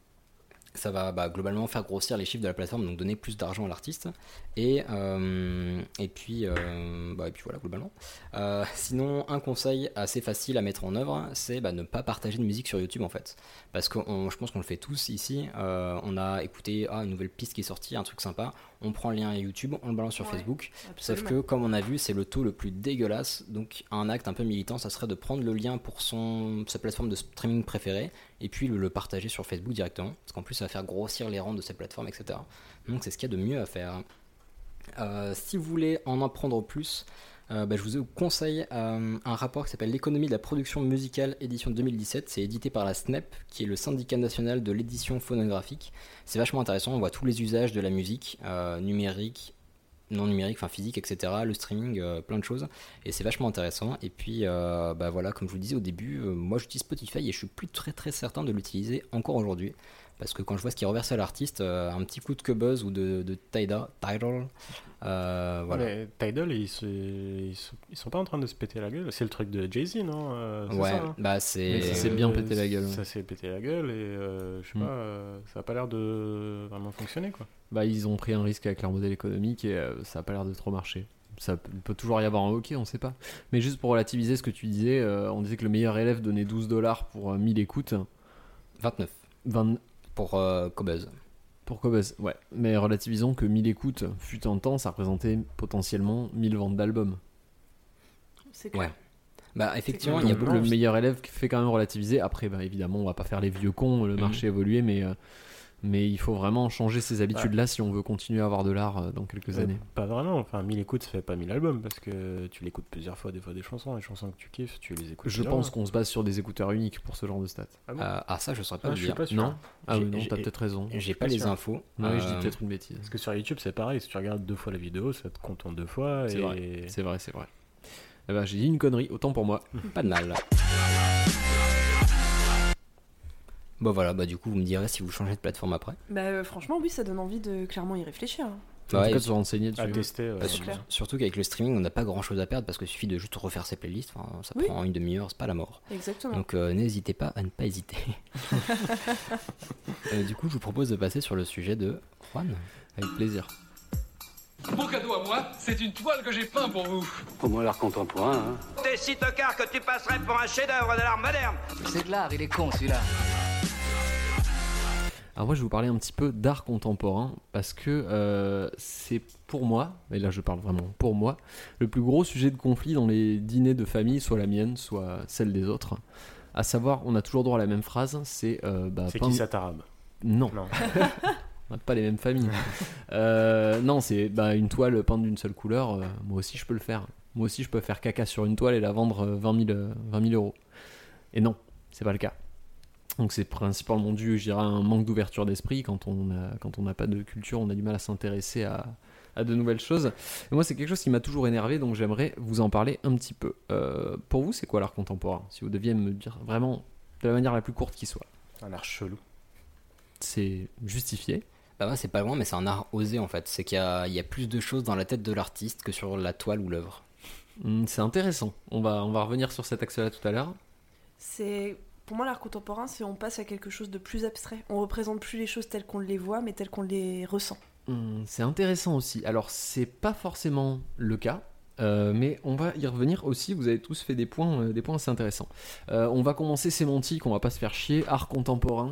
globalement faire grossir les chiffres de la plateforme, donc donner plus d'argent à l'artiste. Et puis voilà globalement. Sinon, un conseil assez facile à mettre en œuvre, c'est ne pas partager de musique sur YouTube en fait. Parce que je pense qu'on le fait tous ici. On a écouté une nouvelle piste qui est sortie, un truc sympa. On prend le lien à YouTube, on le balance sur Facebook. Absolument. Sauf que comme on a vu, c'est le taux le plus dégueulasse. Donc un acte un peu militant, ça serait de prendre le lien pour sa plateforme de streaming préférée et puis le partager sur Facebook directement. Parce qu'en plus ça va faire grossir les rangs de cette plateforme, etc. Donc c'est ce qu'il y a de mieux à faire. Si vous voulez en apprendre plus, je vous conseille un rapport qui s'appelle L'économie de la production musicale, édition 2017. C'est édité par la SNEP, qui est le syndicat national de l'édition phonographique. C'est vachement intéressant, on voit tous les usages de la musique, numérique, non numérique, enfin physique, etc. Le streaming, plein de choses. Et c'est vachement intéressant. Et puis, voilà, comme je vous le disais au début, moi j'utilise Spotify et je suis plus très très certain de l'utiliser encore aujourd'hui. Parce que quand je vois ce qui est reversé à l'artiste, un petit coup de Qobuz ou de Tidal, voilà. Mais Tidal, ils sont pas en train de se péter la gueule. C'est le truc de Jay-Z, non Ouais, ça, hein ça s'est bien pété la gueule. Ça s'est pété la gueule et je sais pas, ça a pas l'air de vraiment fonctionner quoi. Ils ont pris un risque avec leur modèle économique et ça a pas l'air de trop marcher. Ça peut toujours y avoir un hockey, on sait pas. Mais juste pour relativiser ce que tu disais, on disait que le meilleur élève donnait $12 pour 1000 écoutes. 29. Pour Qobuz. Pour Qobuz, ouais. Mais relativisons que 1000 écoutes, fut un temps, ça représentait potentiellement 1000 ventes d'albums. C'est clair. Ouais. Effectivement, il y a le meilleur élève qui fait quand même relativiser. Après, évidemment, on va pas faire les vieux cons, le marché évolué, mais il faut vraiment changer ces habitudes-là si on veut continuer à avoir de l'art dans quelques années. Pas vraiment, 1000 écoutes ça fait pas 1000 albums parce que tu l'écoutes plusieurs fois, des fois des chansons que tu kiffes, tu les écoutes. Je pense qu'on se base sur des écouteurs uniques pour ce genre de stats. Ça je saurais pas je suis pas sûr. Non, non, t'as peut-être raison. J'ai pas les infos. Oui, je dis peut-être une bêtise. Parce que sur YouTube c'est pareil, si tu regardes 2 fois la vidéo, ça te compte en 2 fois. C'est vrai. J'ai dit une connerie, autant pour moi. Pas de mal. Du coup vous me direz si vous changez de plateforme après. Franchement oui, ça donne envie de clairement y réfléchir. En Ouais, tout cas, et de se renseigner À dessus. tester. Bah, c'est clair. surtout qu'avec le streaming, on n'a pas grand chose à perdre parce qu'il suffit de juste refaire ses playlists. Enfin, ça Oui. prend une demi-heure, c'est pas la mort. Exactement. Donc n'hésitez pas à ne pas hésiter. Du coup, je vous propose de passer sur le sujet de Juan. Avec plaisir. Mon cadeau à moi, c'est une toile que j'ai peint pour vous. Pour moi, l'art contemporain, hein. T'es si tocard que tu passerais pour un chef-d'œuvre de l'art moderne. C'est de l'art, il est con celui-là. Alors moi je vais vous parler un petit peu d'art contemporain parce que c'est pour moi, et là je parle vraiment pour moi, le plus gros sujet de conflit dans les dîners de famille, soit la mienne, soit celle des autres. À savoir, on a toujours droit à la même phrase, c'est... C'est qui ça, Tarab? Non, Non. on n'a pas les mêmes familles. Non, c'est une toile peinte d'une seule couleur, moi aussi je peux le faire. Moi aussi je peux faire caca sur une toile et la vendre 20 000 euros. Et non, c'est pas le cas. Donc c'est principalement dû, je dirais, à un manque d'ouverture d'esprit. Quand on n'a pas de culture, on a du mal à s'intéresser à de nouvelles choses. Et moi, c'est quelque chose qui m'a toujours énervé, donc j'aimerais vous en parler un petit peu. Pour vous, c'est quoi l'art contemporain? Si vous deviez me dire vraiment de la manière la plus courte qui soit. Un art chelou. C'est justifié. Bah moi, c'est pas loin, mais c'est un art osé en fait. C'est qu'il y a plus de choses dans la tête de l'artiste que sur la toile ou l'œuvre. C'est intéressant. On va revenir sur cet axe-là tout à l'heure. Pour moi, l'art contemporain, c'est on passe à quelque chose de plus abstrait. On représente plus les choses telles qu'on les voit, mais telles qu'on les ressent. C'est intéressant aussi. Alors, c'est pas forcément le cas, mais on va y revenir aussi. Vous avez tous fait des points assez intéressants. On va commencer sémantique, on va pas se faire chier. Art contemporain.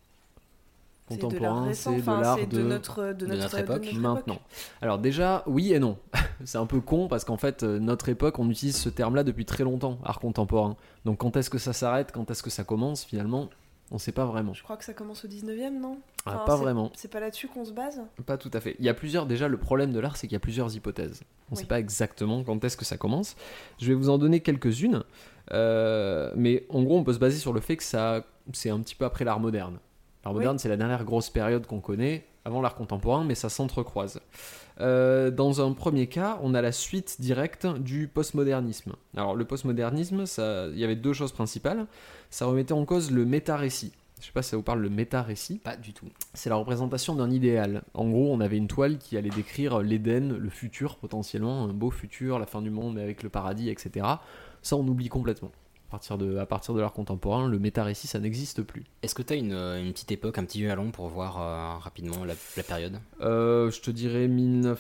Contemporain, c'est de l'art de notre époque. maintenant. Alors déjà, oui et non. C'est un peu con parce qu'en fait, notre époque, on utilise ce terme-là depuis très longtemps, art contemporain. Donc quand est-ce que ça s'arrête, quand est-ce que ça commence, finalement, on sait pas vraiment. Je crois que ça commence au 19e, non? Pas vraiment. C'est pas là-dessus qu'on se base? Pas tout à fait. Il y a plusieurs, déjà, le problème de l'art, c'est qu'il y a plusieurs hypothèses. On sait pas exactement quand est-ce que ça commence. Je vais vous en donner quelques-unes. Mais en gros, on peut se baser sur le fait que c'est un petit peu après l'art moderne. L'art moderne, c'est la dernière grosse période qu'on connaît, avant l'art contemporain, mais ça s'entrecroise. Dans un premier cas, on a la suite directe du postmodernisme. Alors, le postmodernisme, il y avait deux choses principales. Ça remettait en cause le méta-récit. Je sais pas si ça vous parle, le méta-récit. Pas du tout. C'est la représentation d'un idéal. En gros, on avait une toile qui allait décrire l'Éden, le futur potentiellement, un beau futur, la fin du monde avec le paradis, etc. Ça, on oublie complètement. À partir de l'art contemporain, le méta-récit, ça n'existe plus. Est-ce que tu as une petite époque, un petit jalon pour voir rapidement la période? Je te dirais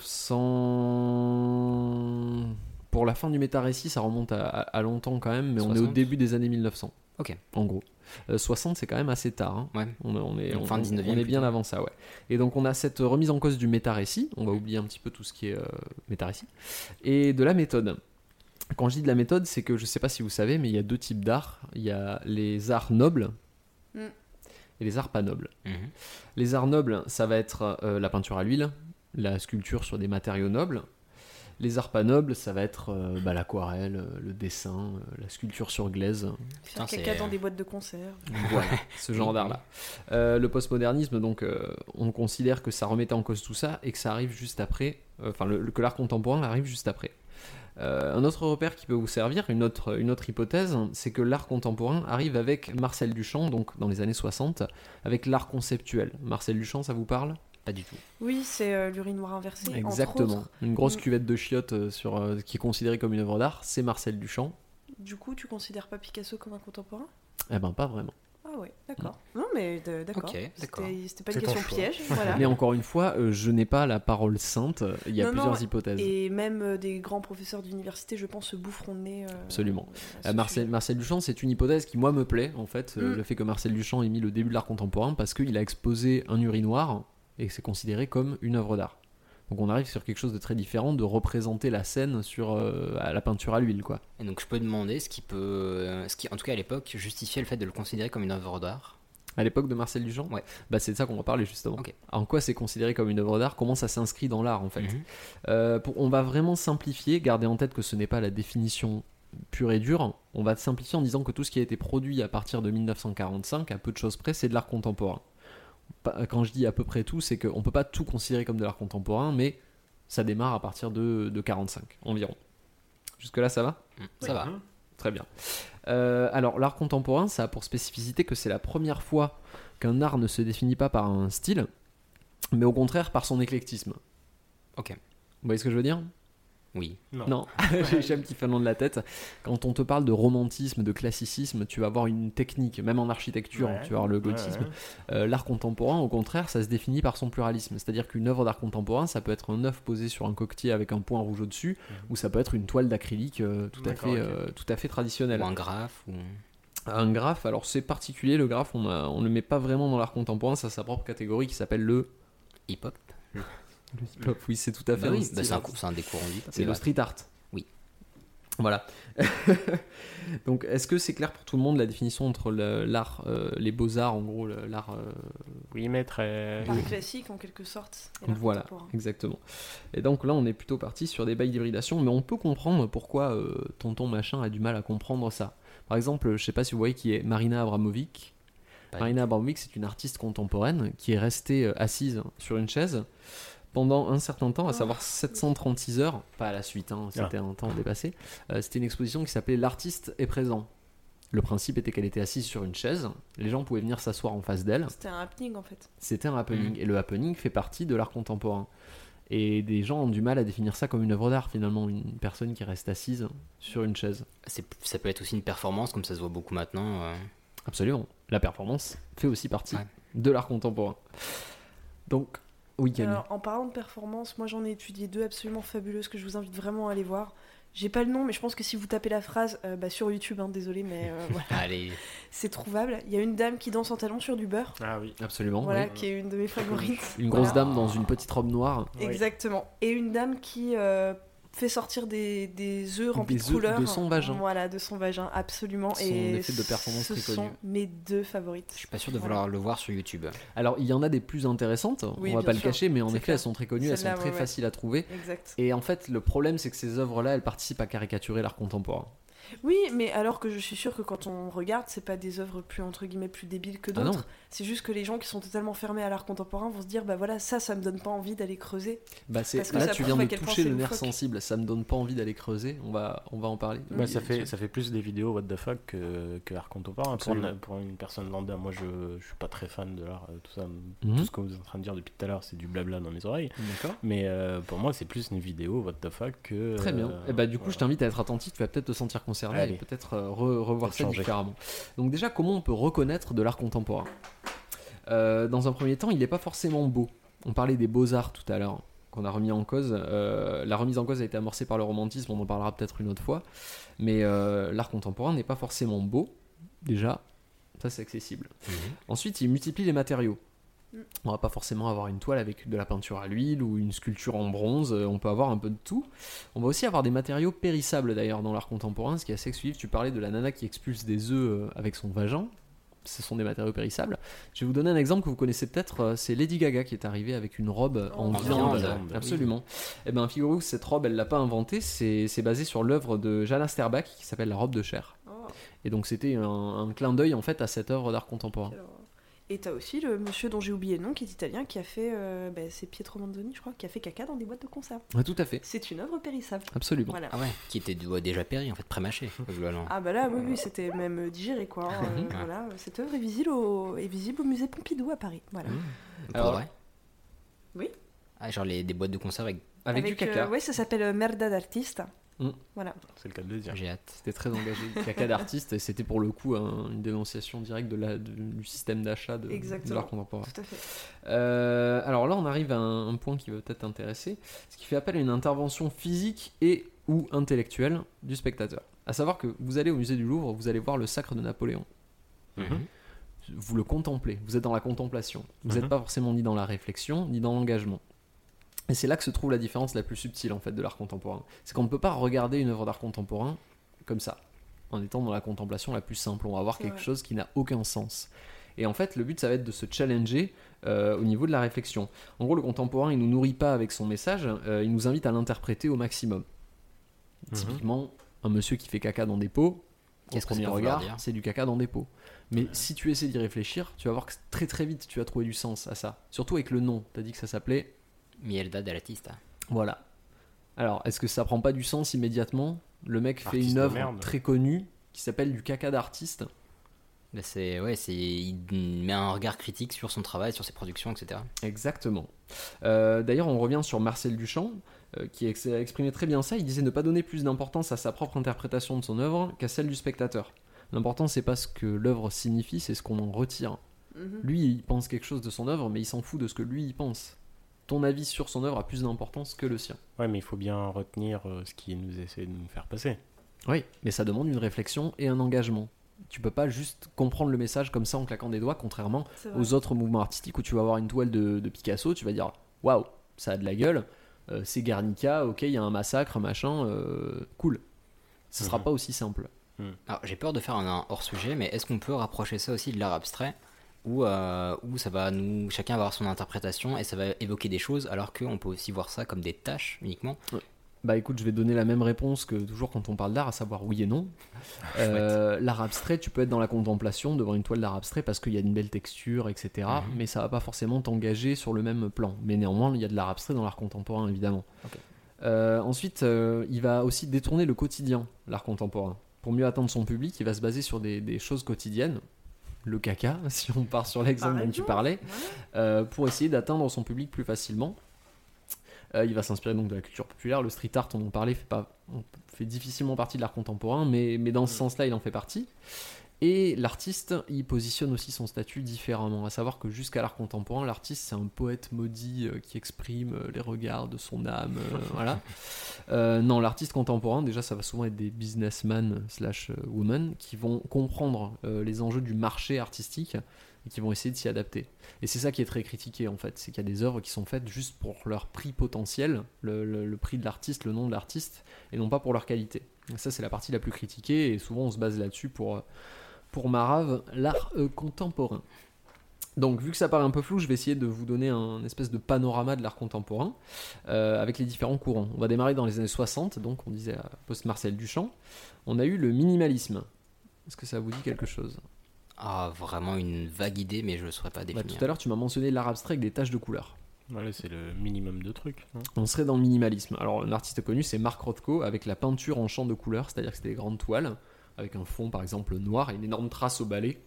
1900... Pour la fin du méta-récit, ça remonte à longtemps quand même, mais 60. On est au début des années 1900. Ok. En gros. 60, c'est quand même assez tard. Hein. Ouais. On est fin 19e, on est bien avant ça, ouais. Et donc on a cette remise en cause du méta-récit. On va oublier un petit peu tout ce qui est méta-récit. Et de la méthode. Quand je dis de la méthode, c'est que je sais pas si vous savez, mais il y a deux types d'art. Il y a les arts nobles et les arts pas nobles. Les arts nobles, ça va être la peinture à l'huile, la sculpture sur des matériaux nobles. Les arts pas nobles, ça va être l'aquarelle, le dessin, la sculpture sur glaise. Faire caca dans des boîtes de conserve. Voilà, ce genre d'art-là. Le postmodernisme, donc, on considère que ça remettait en cause tout ça et que ça arrive juste après, que l'art contemporain arrive juste après. Un autre repère qui peut vous servir, une autre hypothèse, c'est que l'art contemporain arrive avec Marcel Duchamp, donc dans les années 60, avec l'art conceptuel. Marcel Duchamp, ça vous parle? Pas du tout. Oui, c'est l'urinoir inversé. Exactement. Entre autres. Une grosse cuvette de chiottes qui est considérée comme une œuvre d'art, c'est Marcel Duchamp. Du coup, tu considères pas Picasso comme un contemporain? Eh ben, pas vraiment. Ah ouais, d'accord. Non, mais d'accord. Ok, d'accord. C'était pas une question piège. Voilà. Mais encore une fois, je n'ai pas la parole sainte. Il y a plusieurs hypothèses. Et même des grands professeurs d'université, je pense, se boufferont le nez. Absolument. Marcel Duchamp, c'est une hypothèse qui, moi, me plaît, en fait. Le fait que Marcel Duchamp ait mis le début de l'art contemporain parce qu'il a exposé un urinoir et que c'est considéré comme une œuvre d'art. Donc on arrive sur quelque chose de très différent, de représenter la scène sur la peinture à l'huile, quoi. Et donc je peux demander ce qui, en tout cas à l'époque, justifiait le fait de le considérer comme une œuvre d'art. À l'époque de Marcel Duchamp? Ouais. Bah c'est de ça qu'on va parler justement. Okay. En quoi c'est considéré comme une œuvre d'art? Comment ça s'inscrit dans l'art en fait? On va vraiment simplifier, garder en tête que ce n'est pas la définition pure et dure. On va simplifier en disant que tout ce qui a été produit à partir de 1945, à peu de choses près, c'est de l'art contemporain. Quand je dis à peu près tout, c'est qu'on ne peut pas tout considérer comme de l'art contemporain, mais ça démarre à partir de 45 environ. Jusque-là, ça va? Ça va. Très bien. Alors, l'art contemporain, ça a pour spécificité que c'est la première fois qu'un art ne se définit pas par un style, mais au contraire par son éclectisme. Ok. Vous voyez ce que je veux dire ? Oui. Non. J'ai un petit fait le nom de la tête. Quand on te parle de romantisme, de classicisme, tu vas avoir une technique, même en architecture, tu vas avoir le gothisme. L'art contemporain, au contraire, ça se définit par son pluralisme. C'est-à-dire qu'une œuvre d'art contemporain, ça peut être un œuf posé sur un coquetier avec un point rouge au-dessus, ou ça peut être une toile d'acrylique tout à fait traditionnelle. Ou un graphe. Un graphe, alors c'est particulier, le graphe, on ne le met pas vraiment dans l'art contemporain, ça a sa propre catégorie qui s'appelle le hip-hop. Le hip-hop, oui, c'est tout à fait c'est un des courants du hip-hop. C'est le street art. Oui. Voilà. Donc, est-ce que c'est clair pour tout le monde la définition entre l'art, les beaux-arts, en gros, l'art... Oui, mais très... L'art classique, en quelque sorte. Voilà, exactement. Et donc là, on est plutôt parti sur des bails d'hybridation, mais on peut comprendre pourquoi tonton machin a du mal à comprendre ça. Par exemple, je sais pas si vous voyez qui est Marina Abramovic. Marina Abramovic, c'est une artiste contemporaine qui est restée assise sur une chaise pendant un certain temps, à savoir 736 heures, pas à la suite, c'était un temps dépassé. C'était une exposition qui s'appelait L'artiste est présent. Le principe était qu'elle était assise sur une chaise, les gens pouvaient venir s'asseoir en face d'elle. C'était un happening en fait. C'était un happening, et le happening fait partie de l'art contemporain. Et des gens ont du mal à définir ça comme une œuvre d'art, finalement, une personne qui reste assise sur une chaise. Ça peut être aussi une performance, comme ça se voit beaucoup maintenant. Absolument. La performance fait aussi partie de l'art contemporain. Donc, oui, Camille. Alors, en parlant de performance, moi j'en ai étudié 2 absolument fabuleuses que je vous invite vraiment à aller voir. J'ai pas le nom, mais je pense que si vous tapez la phrase sur YouTube, désolé, mais voilà. Allez. C'est trouvable. Il y a une dame qui danse en talons sur du beurre. Ah oui, absolument. Voilà, oui. qui est une de mes favorites. Une grosse dame dans une petite robe noire. Exactement. Et une dame qui fait sortir des œufs remplis de couleurs. De son vagin. Voilà, de son vagin, absolument. Son effet de performance très connu. Ce sont mes 2 favorites. Je suis pas sûr de vouloir le voir sur YouTube. Alors, il y en a des plus intéressantes, oui, on va pas sûr. le cacher, mais en effet, clair. elles sont très connues, elles sont très faciles à trouver. Exact. Et en fait, le problème, c'est que ces œuvres-là, elles participent à caricaturer l'art contemporain. Oui, mais alors que je suis sûre que quand on regarde, c'est pas des œuvres plus entre guillemets plus débiles que d'autres. C'est juste que les gens qui sont totalement fermés à l'art contemporain vont se dire bah voilà, ça me donne pas envie d'aller creuser. Là tu viens de toucher le nerf sensible, ça me donne pas envie d'aller creuser, on va en parler. Ouais, ça fait plus des vidéos what the fuck que art contemporain pour une personne lambda. Moi je suis pas très fan de l'art, tout ça, tout ce que vous êtes en train de dire depuis tout à l'heure, c'est du blabla dans mes oreilles. D'accord. Mais pour moi c'est plus une vidéo what the fuck que... Très bien. Et bah du coup je t'invite à être attentif, tu vas peut-être te sentir concerné et peut-être revoir ça différemment. Donc déjà, comment on peut reconnaître de l'art contemporain ? Dans un premier temps, il n'est pas forcément beau. On parlait des beaux-arts tout à l'heure, qu'on a remis en cause. La remise en cause a été amorcée par le romantisme, on en parlera peut-être une autre fois. Mais l'art contemporain n'est pas forcément beau. Déjà, ça c'est accessible. Ensuite, il multiplie les matériaux. On va pas forcément avoir une toile avec de la peinture à l'huile ou une sculpture en bronze, on peut avoir un peu de tout. On va aussi avoir des matériaux périssables d'ailleurs dans l'art contemporain, ce qui est assez exclusif. Tu parlais de la nana qui expulse des œufs avec son vagin, ce sont des matériaux périssables. Je vais vous donner un exemple que vous connaissez peut-être, c'est Lady Gaga qui est arrivée avec une robe en viande. Absolument. Et bien figurez-vous que cette robe, elle l'a pas inventée, c'est basé sur l'œuvre de Jan Asterbach qui s'appelle La robe de chair. Et donc c'était un clin d'œil en fait à cette œuvre d'art contemporain. Et t'as aussi le monsieur dont j'ai oublié le nom, qui est italien, qui a fait, c'est Pietro Manzoni, je crois, qui a fait caca dans des boîtes de conserve. Ah, tout à fait. C'est une œuvre périssable. Absolument. Voilà. Ah ouais, qui était déjà péri, en fait, pré-mâché. Ah bah là, oui, c'était même digéré, quoi. Voilà, cette œuvre est visible au musée Pompidou à Paris. Voilà. Alors, vrai ? Oui. Ah, genre des boîtes de conserve avec du caca. Ouais, ça s'appelle Merda d'artiste. Voilà. C'est le cas de le dire. J'ai hâte. C'était très engagé. Caca d'artiste, et c'était pour le coup une dénonciation directe du système d'achat de l'art contemporain. Tout à fait. Alors là, on arrive à un point qui va peut-être t'intéresser, ce qui fait appel à une intervention physique et ou intellectuelle du spectateur. À savoir que vous allez au musée du Louvre, vous allez voir le Sacre de Napoléon. Vous le contemplez, vous êtes dans la contemplation. Vous n'êtes pas forcément ni dans la réflexion, ni dans l'engagement. Et c'est là que se trouve la différence la plus subtile en fait de l'art contemporain. C'est qu'on ne peut pas regarder une œuvre d'art contemporain comme ça, en étant dans la contemplation la plus simple. On va avoir quelque chose qui n'a aucun sens. Et en fait, le but, ça va être de se challenger au niveau de la réflexion. En gros, le contemporain, il ne nous nourrit pas avec son message, il nous invite à l'interpréter au maximum. Typiquement, un monsieur qui fait caca dans des pots, au premier regard, c'est du caca dans des pots. Mais si tu essaies d'y réfléchir, tu vas voir que très très vite, tu vas trouver du sens à ça. Surtout avec le nom. Tu as dit que ça s'appelait... Mielda dell'artista. Voilà. Alors, est-ce que ça prend pas du sens immédiatement ? Le mec fait une œuvre très connue qui s'appelle du caca d'artiste. Il met un regard critique sur son travail, sur ses productions, etc. Exactement. D'ailleurs, on revient sur Marcel Duchamp, qui a exprimé très bien ça. Il disait ne pas donner plus d'importance à sa propre interprétation de son œuvre qu'à celle du spectateur. L'important, c'est pas ce que l'œuvre signifie, c'est ce qu'on en retire. Lui, il pense quelque chose de son œuvre, mais il s'en fout de ce que lui, il pense. Ton avis sur son œuvre a plus d'importance que le sien. Ouais, mais il faut bien retenir ce qu'il nous essaie de nous faire passer. Oui, mais ça demande une réflexion et un engagement. Tu peux pas juste comprendre le message comme ça en claquant des doigts, contrairement aux autres mouvements artistiques où tu vas avoir une toile de Picasso, tu vas dire waouh, ça a de la gueule, c'est Guernica, ok, il y a un massacre, machin, cool. Ce sera pas aussi simple. Alors, j'ai peur de faire un hors-sujet, mais est-ce qu'on peut rapprocher ça aussi de l'art abstrait où ça va chacun va avoir son interprétation et ça va évoquer des choses, alors qu'on peut aussi voir ça comme des tâches uniquement. Bah écoute, je vais donner la même réponse que toujours quand on parle d'art, à savoir oui et non. L'art abstrait, tu peux être dans la contemplation devant une toile d'art abstrait parce qu'il y a une belle texture, etc. Mais ça va pas forcément t'engager sur le même plan. Mais néanmoins, il y a de l'art abstrait dans l'art contemporain, évidemment. Ensuite, il va aussi détourner le quotidien, l'art contemporain. Pour mieux atteindre son public, il va se baser sur des choses quotidiennes. Le caca, si on part sur l'exemple dont tu parlais, pour essayer d'atteindre son public plus facilement. Il va s'inspirer donc de la culture populaire. Le street art, on en parlait, fait difficilement partie de l'art contemporain, mais dans ce sens-là, il en fait partie. Et l'artiste, il positionne aussi son statut différemment, à savoir que jusqu'à l'art contemporain, l'artiste, c'est un poète maudit qui exprime les regards de son âme. Voilà. Non, l'artiste contemporain, déjà, ça va souvent être des businessmen / women qui vont comprendre les enjeux du marché artistique et qui vont essayer de s'y adapter. Et c'est ça qui est très critiqué en fait, c'est qu'il y a des œuvres qui sont faites juste pour leur prix potentiel, le prix de l'artiste, le nom de l'artiste, et non pas pour leur qualité. Et ça c'est la partie la plus critiquée, et souvent on se base là-dessus pour Marave, l'art contemporain. Donc vu que ça paraît un peu flou, je vais essayer de vous donner un espèce de panorama de l'art contemporain, avec les différents courants. On va démarrer dans les années 60, donc on disait post-Marcel Duchamp. On a eu le minimalisme. Est-ce que ça vous dit quelque chose ? Ah, vraiment une vague idée, mais je ne saurais pas définir. Tout à l'heure, tu m'as mentionné l'art abstrait avec des taches de couleur. Voilà, c'est le minimum de trucs. Non ? On serait dans le minimalisme. Alors, un artiste connu, c'est Mark Rothko, avec la peinture en champ de couleurs, c'est-à-dire que c'était des grandes toiles, avec un fond, par exemple, noir, et une énorme trace au balai,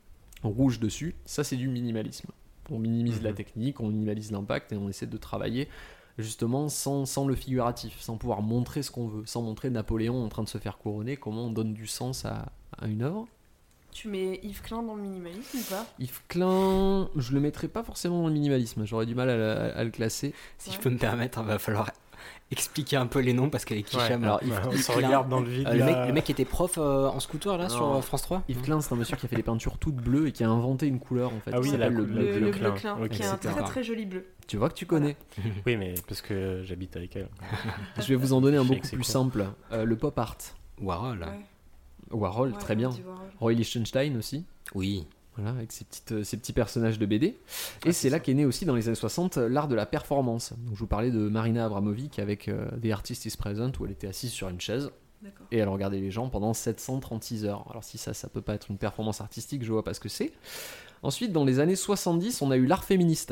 rouge dessus. Ça, c'est du minimalisme. On minimise la technique, on minimalise l'impact, et on essaie de travailler, justement, sans le figuratif, sans pouvoir montrer ce qu'on veut, sans montrer Napoléon en train de se faire couronner, comment on donne du sens à une œuvre. Tu mets Yves Klein dans le minimalisme ou pas ? Yves Klein, je le mettrais pas forcément dans le minimalisme, j'aurais du mal à le classer. Si je peux me permettre, il va falloir expliquer un peu les noms parce qu'avec Hicham, alors on se regarde dans le vide. Le mec qui était prof en scooter là sur France 3. Yves Klein, c'est un monsieur qui a fait des peintures toutes bleues et qui a inventé une couleur en fait. Ah oui, le bleu Klein, qui est un très très joli bleu. Tu vois que tu connais. Oui, mais parce que j'habite avec elle. Je vais vous en donner un beaucoup plus simple. Le pop art. Warhol. Warhol, très bien. Roy Lichtenstein aussi. Oui. Voilà, avec ces petits personnages de BD. Et c'est là qu'est né aussi dans les années 60 l'art de la performance. Donc, je vous parlais de Marina Abramovic avec The Artist is Present, où elle était assise sur une chaise. D'accord. Et elle regardait les gens pendant 736 heures. Alors si ça peut pas être une performance artistique, je vois pas ce que c'est. Ensuite, dans les années 70, on a eu l'art féministe,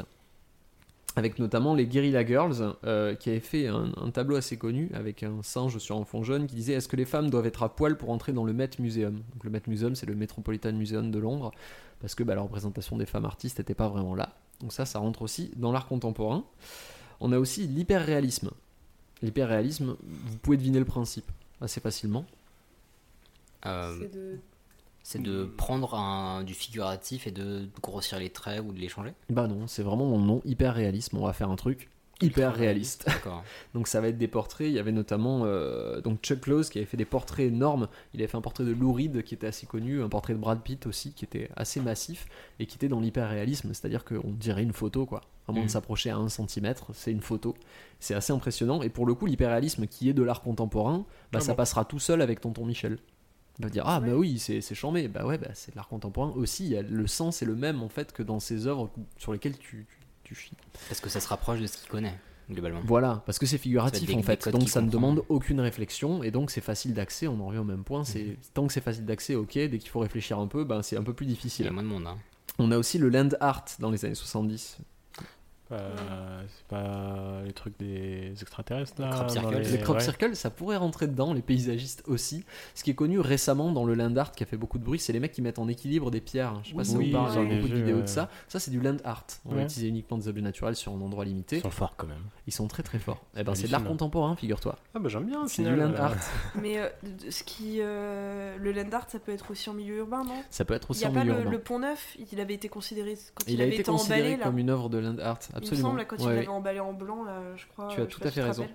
avec notamment les Guerrilla Girls, qui avaient fait un tableau assez connu, avec un singe sur un fond jaune, qui disait « Est-ce que les femmes doivent être à poil pour entrer dans le Met Museum ?» Donc le Met Museum, c'est le Metropolitan Museum de Londres, parce que la représentation des femmes artistes n'était pas vraiment là. Donc ça rentre aussi dans l'art contemporain. On a aussi l'hyperréalisme. L'hyperréalisme, vous pouvez deviner le principe assez facilement. C'est de prendre du figuratif et de grossir les traits ou de les changer ? Bah non, c'est vraiment mon nom, hyperréalisme. On va faire un truc hyper réaliste. D'accord. Donc ça va être des portraits. Il y avait notamment donc Chuck Close qui avait fait des portraits énormes. Il avait fait un portrait de Lou Reed qui était assez connu, un portrait de Brad Pitt aussi qui était assez massif et qui était dans l'hyperréalisme, c'est-à-dire qu'on dirait une photo quoi. Vraiment de s'approcher à 1 cm, c'est une photo. C'est assez impressionnant. Et pour le coup, l'hyperréalisme qui est de l'art contemporain, ça passera tout seul avec Tonton Michel. On va dire bah oui, c'est chambé. C'est de l'art contemporain aussi. Le sens est le même en fait que dans ces œuvres sur lesquelles tu chies. Parce que ça se rapproche de ce qu'il connaît globalement. Voilà, parce que c'est figuratif en fait. Donc ça ne demande aucune réflexion et donc c'est facile d'accès. On en revient au même point. Tant que c'est facile d'accès, ok. Dès qu'il faut réfléchir un peu, c'est un peu plus difficile. Il y a moins de monde. On a aussi le land art dans les années 70. C'est pas les trucs des extraterrestres là. Crop circle. Les crop circles, ça pourrait rentrer dedans, les paysagistes aussi. Ce qui est connu récemment dans le land art qui a fait beaucoup de bruit, c'est les mecs qui mettent en équilibre des pierres. Je sais pas si ça vous parle, il y a beaucoup de vidéos de ça. Ça, c'est du land art. On va utiliser uniquement des objets naturels sur un endroit limité. Ils sont forts quand même. Ils sont très très forts. Eh ben, c'est de l'art contemporain, figure-toi. Ah bah j'aime bien. C'est du land art. Mais le land art, ça peut être aussi en milieu urbain, non? Ça peut être aussi en milieu urbain. Il n'y a pas urbain. le Pont Neuf, il avait été considéré quand il avait été considéré emballé, comme une œuvre de land art, absolument. Il me semble, quand il l'avait emballé en blanc, là, je crois. Tu as tout à fait raison.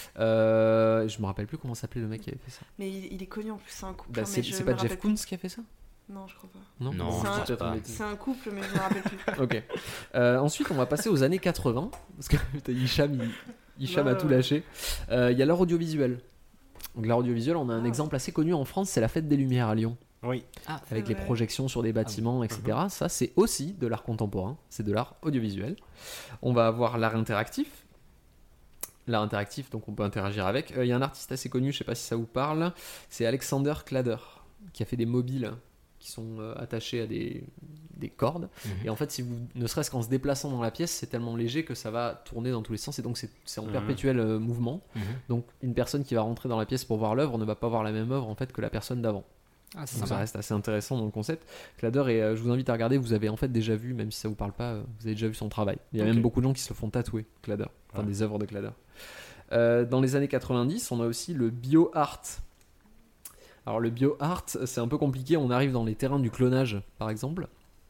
Je me rappelle plus comment s'appelait le mec qui avait fait ça. Mais il est connu en plus, c'est un couple. Bah, c'est pas Jeff Koons qui a fait ça? Non, je crois pas. Non, c'est un couple, mais je me rappelle plus. Ok. Ensuite, on va passer aux années 80, parce que Hicham a tout lâché. Il y a l'art audiovisuel. Donc l'art audiovisuel, on a un exemple assez connu en France, c'est la Fête des Lumières à Lyon. Oui. Avec les projections sur des bâtiments, etc. Ça, c'est aussi de l'art contemporain, c'est de l'art audiovisuel. On va avoir l'art interactif. L'art interactif, donc on peut interagir avec. Il y a un artiste assez connu, je sais pas si ça vous parle, c'est Alexander Klader, qui a fait des mobiles qui sont attachés à des cordes. Et en fait, si vous, ne serait-ce qu'en se déplaçant dans la pièce, c'est tellement léger que ça va tourner dans tous les sens, et donc c'est en perpétuel mouvement. Donc une personne qui va rentrer dans la pièce pour voir l'œuvre ne va pas voir la même œuvre en fait que la personne d'avant. Donc ça reste assez intéressant dans le concept. Klader, et je vous invite à regarder, vous avez en fait déjà vu, même si ça vous parle pas, vous avez déjà vu son travail. Il y a même beaucoup de gens qui se le font tatouer, Klader, des œuvres de Klader. Dans les années 90, on a aussi le bio-art. Alors le bio-art, c'est un peu compliqué, on arrive dans les terrains du clonage, par exemple.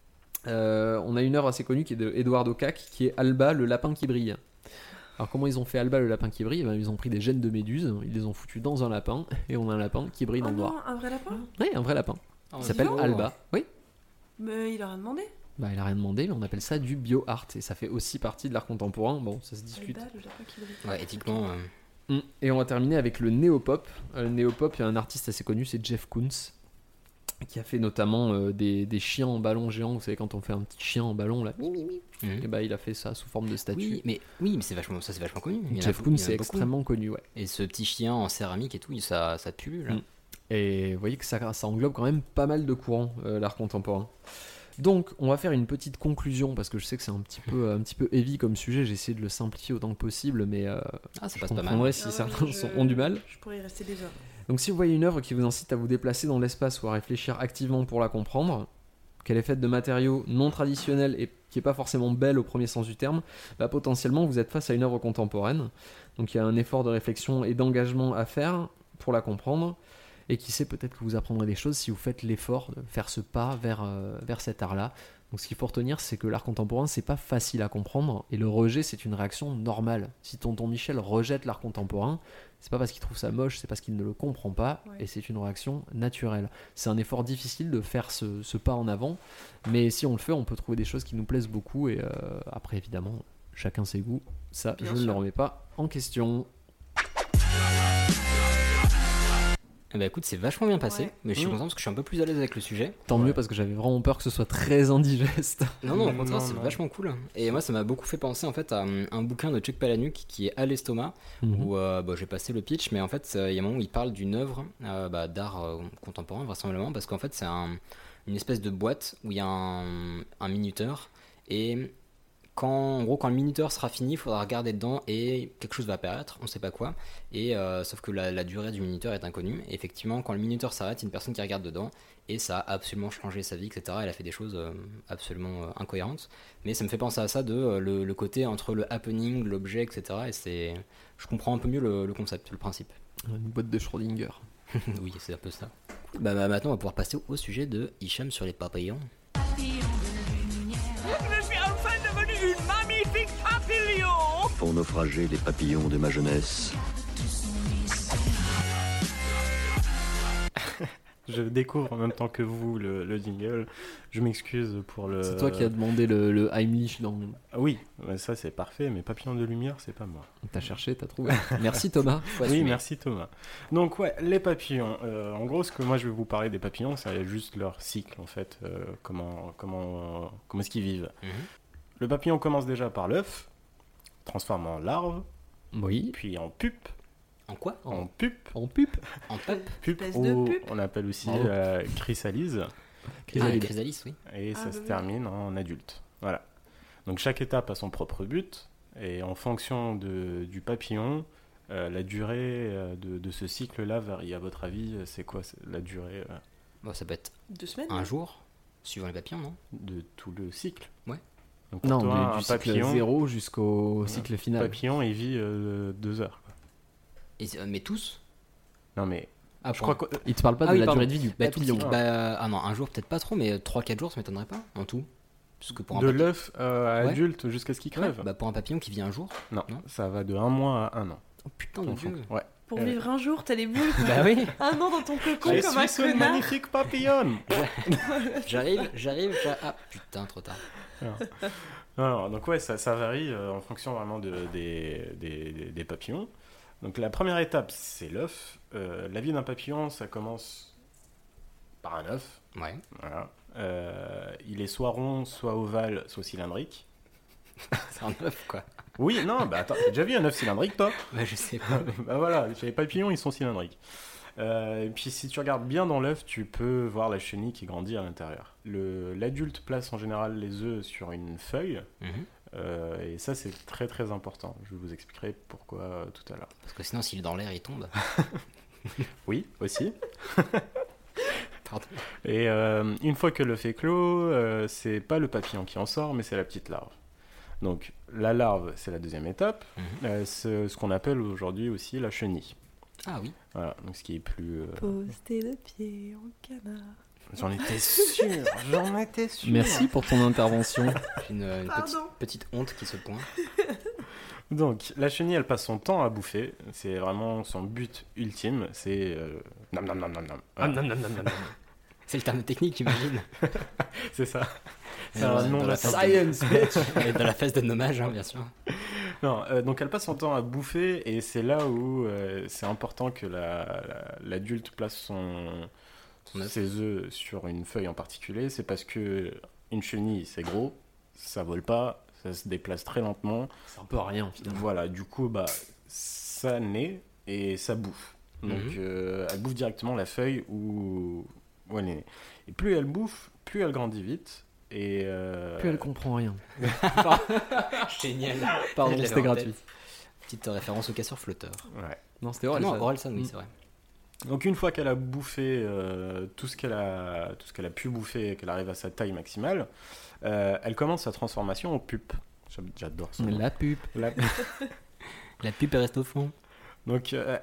On a une œuvre assez connue qui est de Eduardo Cac, qui est Alba, le lapin qui brille. Alors comment ils ont fait Alba, le lapin qui brille? Ils ont pris des gènes de méduse, ils les ont foutus dans un lapin, et on a un lapin qui brille dans le noir. Un vrai lapin? Oui, un vrai lapin. Il s'appelle Alba. Oui. Mais il a rien demandé. Bah, il a rien demandé, mais on appelle ça du bio-art, et ça fait aussi partie de l'art contemporain. Bon, ça se discute. Alba, le lapin qui brille. Ouais, éthiquement. Et on va terminer avec le néo-pop. Le néo-pop, il y a un artiste assez connu, c'est Jeff Koons, qui a fait notamment des chiens en ballon géant. Vous savez, quand on fait un petit chien en ballon, là, et bah, il a fait ça sous forme de statue. Oui, mais c'est vachement connu. Jeff Koons, c'est extrêmement connu, ouais. Et ce petit chien en céramique et tout, ça pue, là. Et vous voyez que ça englobe quand même pas mal de courants, l'art contemporain. Donc, on va faire une petite conclusion, parce que je sais que c'est un petit peu heavy comme sujet. J'ai essayé de le simplifier autant que possible, mais ça passe je pas mal. comprendrai si certains ont du mal. Je pourrais y rester des heures. Donc si vous voyez une œuvre qui vous incite à vous déplacer dans l'espace ou à réfléchir activement pour la comprendre, qu'elle est faite de matériaux non traditionnels et qui n'est pas forcément belle au premier sens du terme, bah potentiellement vous êtes face à une œuvre contemporaine. Donc il y a un effort de réflexion et d'engagement à faire pour la comprendre. Et qui sait, peut-être que vous apprendrez des choses si vous faites l'effort de faire ce pas vers cet art-là. Donc ce qu'il faut retenir, c'est que l'art contemporain, c'est pas facile à comprendre, et le rejet, c'est une réaction normale. Si tonton Michel rejette l'art contemporain, c'est pas parce qu'il trouve ça moche, c'est parce qu'il ne le comprend pas, et c'est une réaction naturelle. C'est un effort difficile de faire ce pas en avant, mais si on le fait, on peut trouver des choses qui nous plaisent beaucoup, et après, évidemment, chacun ses goûts. Ça, je ne le remets pas en question. Bah écoute, c'est vachement bien passé, mais je suis content parce que je suis un peu plus à l'aise avec le sujet. Tant mieux, parce que j'avais vraiment peur que ce soit très indigeste. Non, au contraire, c'est vachement cool. Et moi, ça m'a beaucoup fait penser en fait à un bouquin de Chuck Palahniuk qui est À l'estomac, où j'ai passé le pitch, mais en fait, il y a un moment où il parle d'une œuvre d'art contemporain, vraisemblablement, parce qu'en fait, c'est une espèce de boîte où il y a un minuteur, et en gros, quand le minuteur sera fini, il faudra regarder dedans et quelque chose va apparaître, on sait pas quoi, et sauf que la durée du minuteur est inconnue. Et effectivement, quand le minuteur s'arrête, il y a une personne qui regarde dedans, et ça a absolument changé sa vie, etc. Elle a fait des choses absolument incohérentes, mais ça me fait penser à ça, le côté entre le happening, l'objet, etc. Et je comprends un peu mieux le concept, le principe. Une boîte de Schrödinger. Oui, c'est un peu ça. Bah, maintenant, on va pouvoir passer au sujet de Hicham sur les papillons. Je suis enfin devenu une magnifique papillon. Font naufrager les papillons de ma jeunesse. Je découvre en même temps que vous le jingle. Je m'excuse pour le... C'est toi qui as demandé le Heimlich dans... Ah oui, ça c'est parfait, mais papillon de lumière, c'est pas moi. T'as cherché, t'as trouvé. Merci Thomas. Oui, merci Thomas. Donc ouais, les papillons. En gros, ce que moi je vais vous parler des papillons, c'est juste leur cycle en fait. Comment est-ce qu'ils vivent. Le papillon commence déjà par l'œuf, transforme en larve, puis en pupe. En quoi? En pupe. En pupe. En pupe. Pupe, on appelle aussi chrysalise. Chrysalis, oui. Et ça se termine en adulte. Voilà. Donc chaque étape a son propre but, et en fonction du papillon, la durée de ce cycle-là varie. À votre avis, c'est quoi la durée Bon, ça peut être 2 semaines. un jour, suivant les papillons, non? de tout le cycle? Ouais. Donc pour Non, toi, du un cycle papillon, 0 jusqu'au cycle final. papillon, il vit 2 heures. Quoi. Mais tous? Non mais, Ah, je crois que... Il te parle pas Ah de oui, la pardon. durée de vie du Bah, tout le papillon. cycle, ah non, un jour peut-être pas trop, mais 3-4 jours ça m'étonnerait pas en tout. Parce que pour un de papillon, l'œuf à Ouais. adulte jusqu'à ce qu'il crève. bah, pour un papillon qui vit un jour. Non, non. ça va de 1 mois à 1 an. Oh putain de Dieu. Ouais. Pour vivre un jour, t'as les boules. Bah oui, Un an dans ton cocon Je comme un suis ce connard. magnifique papillon. j'arrive. Ah putain, trop tard. Alors, donc ouais, ça varie en fonction vraiment des papillons. Donc la première étape, c'est l'œuf. La vie d'un papillon, ça commence par un œuf. Ouais. Voilà. Il est soit rond, soit ovale, soit cylindrique. C'est un œuf quoi. Oui, non, bah attends, t'as déjà vu un œuf cylindrique, toi? Bah je sais pas. Bah voilà, chez les papillons, ils sont cylindriques. Et puis si tu regardes bien dans l'œuf, tu peux voir la chenille qui grandit à l'intérieur. L'adulte place en général les œufs sur une feuille, et ça c'est très très important. Je vous expliquerai pourquoi tout à l'heure. Parce que sinon s'il est dans l'air il tombe. Oui, aussi. Pardon. Et une fois que l'œuf est clos, c'est pas le papillon qui en sort, mais c'est la petite larve. Donc la larve, c'est la deuxième étape. C'est ce qu'on appelle aujourd'hui aussi la chenille. Ah oui. Voilà, donc ce qui est plus... Poster le pied en canard. J'en étais sûr. Merci pour ton intervention. J'ai une Pardon. petite honte qui se pointe. Donc, la chenille, elle passe son temps à bouffer. C'est vraiment son but ultime. C'est... nam nam nam nam nam. Voilà. C'est le terme technique, j'imagine. C'est ça. C'est Dans un la- nom dans la latin. Science, bitch. Et dans la phase de nommage, hein, bien sûr. Non, donc elle passe son temps à bouffer et c'est là où c'est important que l'adulte place Son œuf. ses œufs sur une feuille en particulier. C'est parce que une chenille, c'est gros, ça vole pas, ça se déplace très lentement. C'est un peu rien finalement. Voilà, du coup, bah, ça naît et ça bouffe. Donc, elle bouffe directement la feuille où elle est née. Et plus elle bouffe, plus elle grandit vite. Et Plus elle comprend rien. Génial. Pardon, Je l'avais c'était en gratuit. tête. Petite référence au casseur flotteur. Ouais. Non, c'était Non, Orelsan. Orelsan, oui, c'est vrai. Donc une fois qu'elle a bouffé tout ce qu'elle a pu bouffer et qu'elle arrive à sa taille maximale, elle commence sa transformation en pupe. J'adore ça. La pupe. La- La pub elle reste au fond. Donc je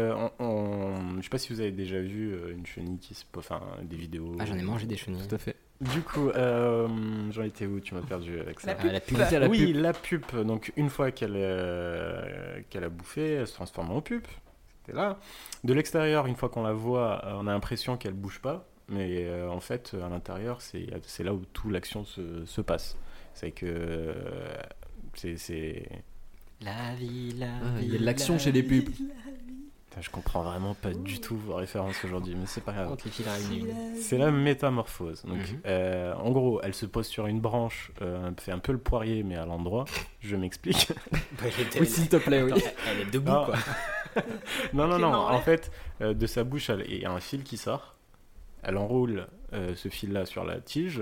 sais pas si vous avez déjà vu une chenille enfin des vidéos. Ah, j'en ai mangé des chenilles. Tout à fait. Du coup, j'en étais où? Tu m'as perdu avec ça. La pupe. La pub. C'était à la Oui, pupe. la pupe. Donc une fois qu'elle a bouffé, elle se transforme en pupe. C'était là. De l'extérieur, une fois qu'on la voit, on a l'impression qu'elle bouge pas, mais en fait, à l'intérieur, c'est là où toute l'action se passe. C'est que c'est La vie, la Ah, vie. il y a de l'action la chez les vie, pubs. Putain, je comprends vraiment pas du tout vos références aujourd'hui, mais c'est pas grave. Entre les fils réunis. C'est la métamorphose. Donc, Mhm. en gros, elle se pose sur une branche, fait un peu le poirier, mais à l'endroit. Je m'explique. Oui, s'il te plaît, oui. Attends, elle est debout, Ah. quoi. Non, non, Ok, non. non, En ouais. fait, de sa bouche, il y a un fil qui sort. Elle enroule ce fil-là sur la tige.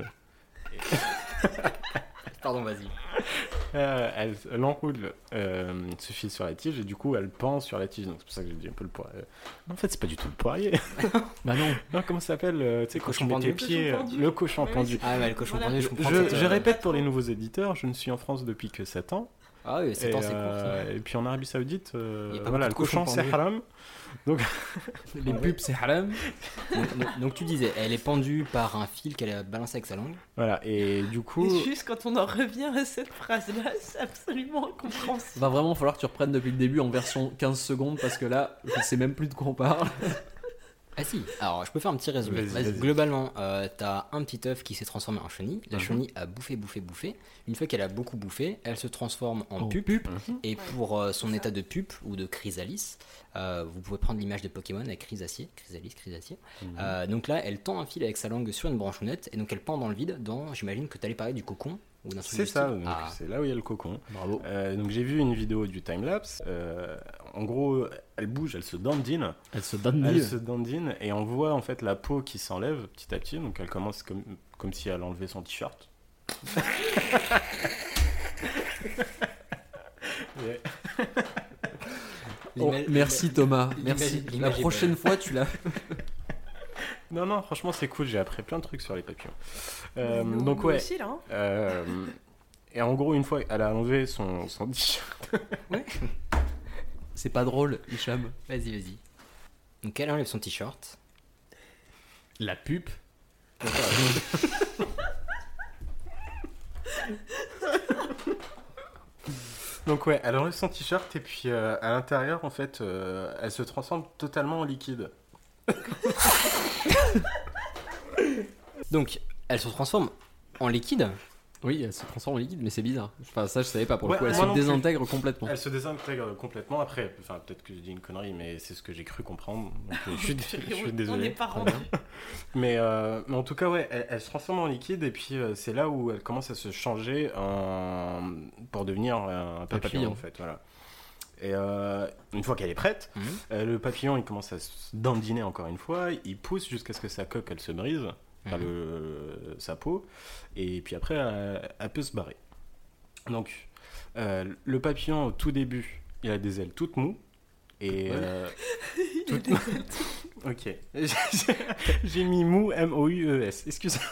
Pardon, vas-y. Elle enroule ce fil sur la tige et du coup, elle pend sur la tige. Donc, c'est pour ça que j'ai dit un peu le poirier. Non, en fait, c'est pas du tout le poirier. Bah non. Non, comment ça s'appelle tu sais, quand Cochon tu mets tes pendu. pieds. Cochon pendu. Le cochon Ouais, pendu. Ah, ouais, le cochon Voilà. pendu, je comprends. Je cette, répète pour les nouveaux éditeurs, je ne suis en France depuis que 7 ans. Ah oui, 7 ans, c'est court. ça. Et puis en Arabie Saoudite, Il y a pas voilà, le beaucoup de cochons cochon c'est pendus. haram. Les pubs, c'est haram. Donc tu disais, elle est pendue par un fil qu'elle a balancé avec sa langue. Voilà, et du coup. Et juste quand on en revient à cette phrase-là, c'est absolument incompréhensible. Va vraiment falloir que tu reprennes depuis le début en version 15 secondes parce que là, je sais même plus de quoi on parle. Ah si, alors je peux faire un petit résumé. Vas-y, vas-y. Globalement, t'as un petit œuf qui s'est transformé en chenille. La Mhm. chenille a bouffé. Une fois qu'elle a beaucoup bouffé, elle se transforme en En pupe. pupe. Et pour son état de pupe ou de chrysalis, vous pouvez prendre l'image de Pokémon avec chrysacier. Donc là, elle tend un fil avec sa langue sur une branchounette et donc elle pend dans le vide. J'imagine que t'allais parler du cocon ou d'un truc C'est du ça, style. donc Ah. c'est là où il y a le cocon. Bravo. Donc j'ai vu une vidéo du timelapse. En gros, elle bouge, elle se dandine. Elle se donne Elle mieux. se dandine et on voit en fait la peau qui s'enlève petit à petit. Donc elle commence comme si elle enlevait son t-shirt. Oh, merci Thomas, merci. l'image La est prochaine fois, tu l'as. Non, franchement, c'est cool. J'ai appris plein de trucs sur les papillons. Nous Donc, ouais. aussi, là, hein. Et en gros, une fois, elle a enlevé son t-shirt. C'est pas drôle, Hicham. Vas-y. Donc elle enlève son t-shirt. La pupe. Donc, ouais, elle enlève son t-shirt et puis à l'intérieur, en fait, elle se transforme totalement en liquide. Donc elle se transforme en liquide. Oui, elle se transforme en liquide, mais c'est bizarre. Enfin, ça, je savais pas pour le Ouais, coup. Elle moi se non plus. désintègre complètement. Elle se désintègre complètement. Après, enfin, peut-être que je dis une connerie, mais c'est ce que j'ai cru comprendre. Donc, je suis On désolé. n'est pas rendu. Mais en tout cas, ouais, elle se transforme en liquide et puis c'est là où elle commence à se changer pour devenir un papillon, en fait. Voilà. Et une fois qu'elle est prête, le papillon, il commence à se dandiner encore une fois. Il pousse jusqu'à ce que sa coque, elle se brise, enfin, sa peau. Et puis après, elle peut se barrer. Donc, le papillon, au tout début, il a des ailes toutes moues. Et toutes... Ok. J'ai mis mou, M-O-U-E-S. Excusez-moi.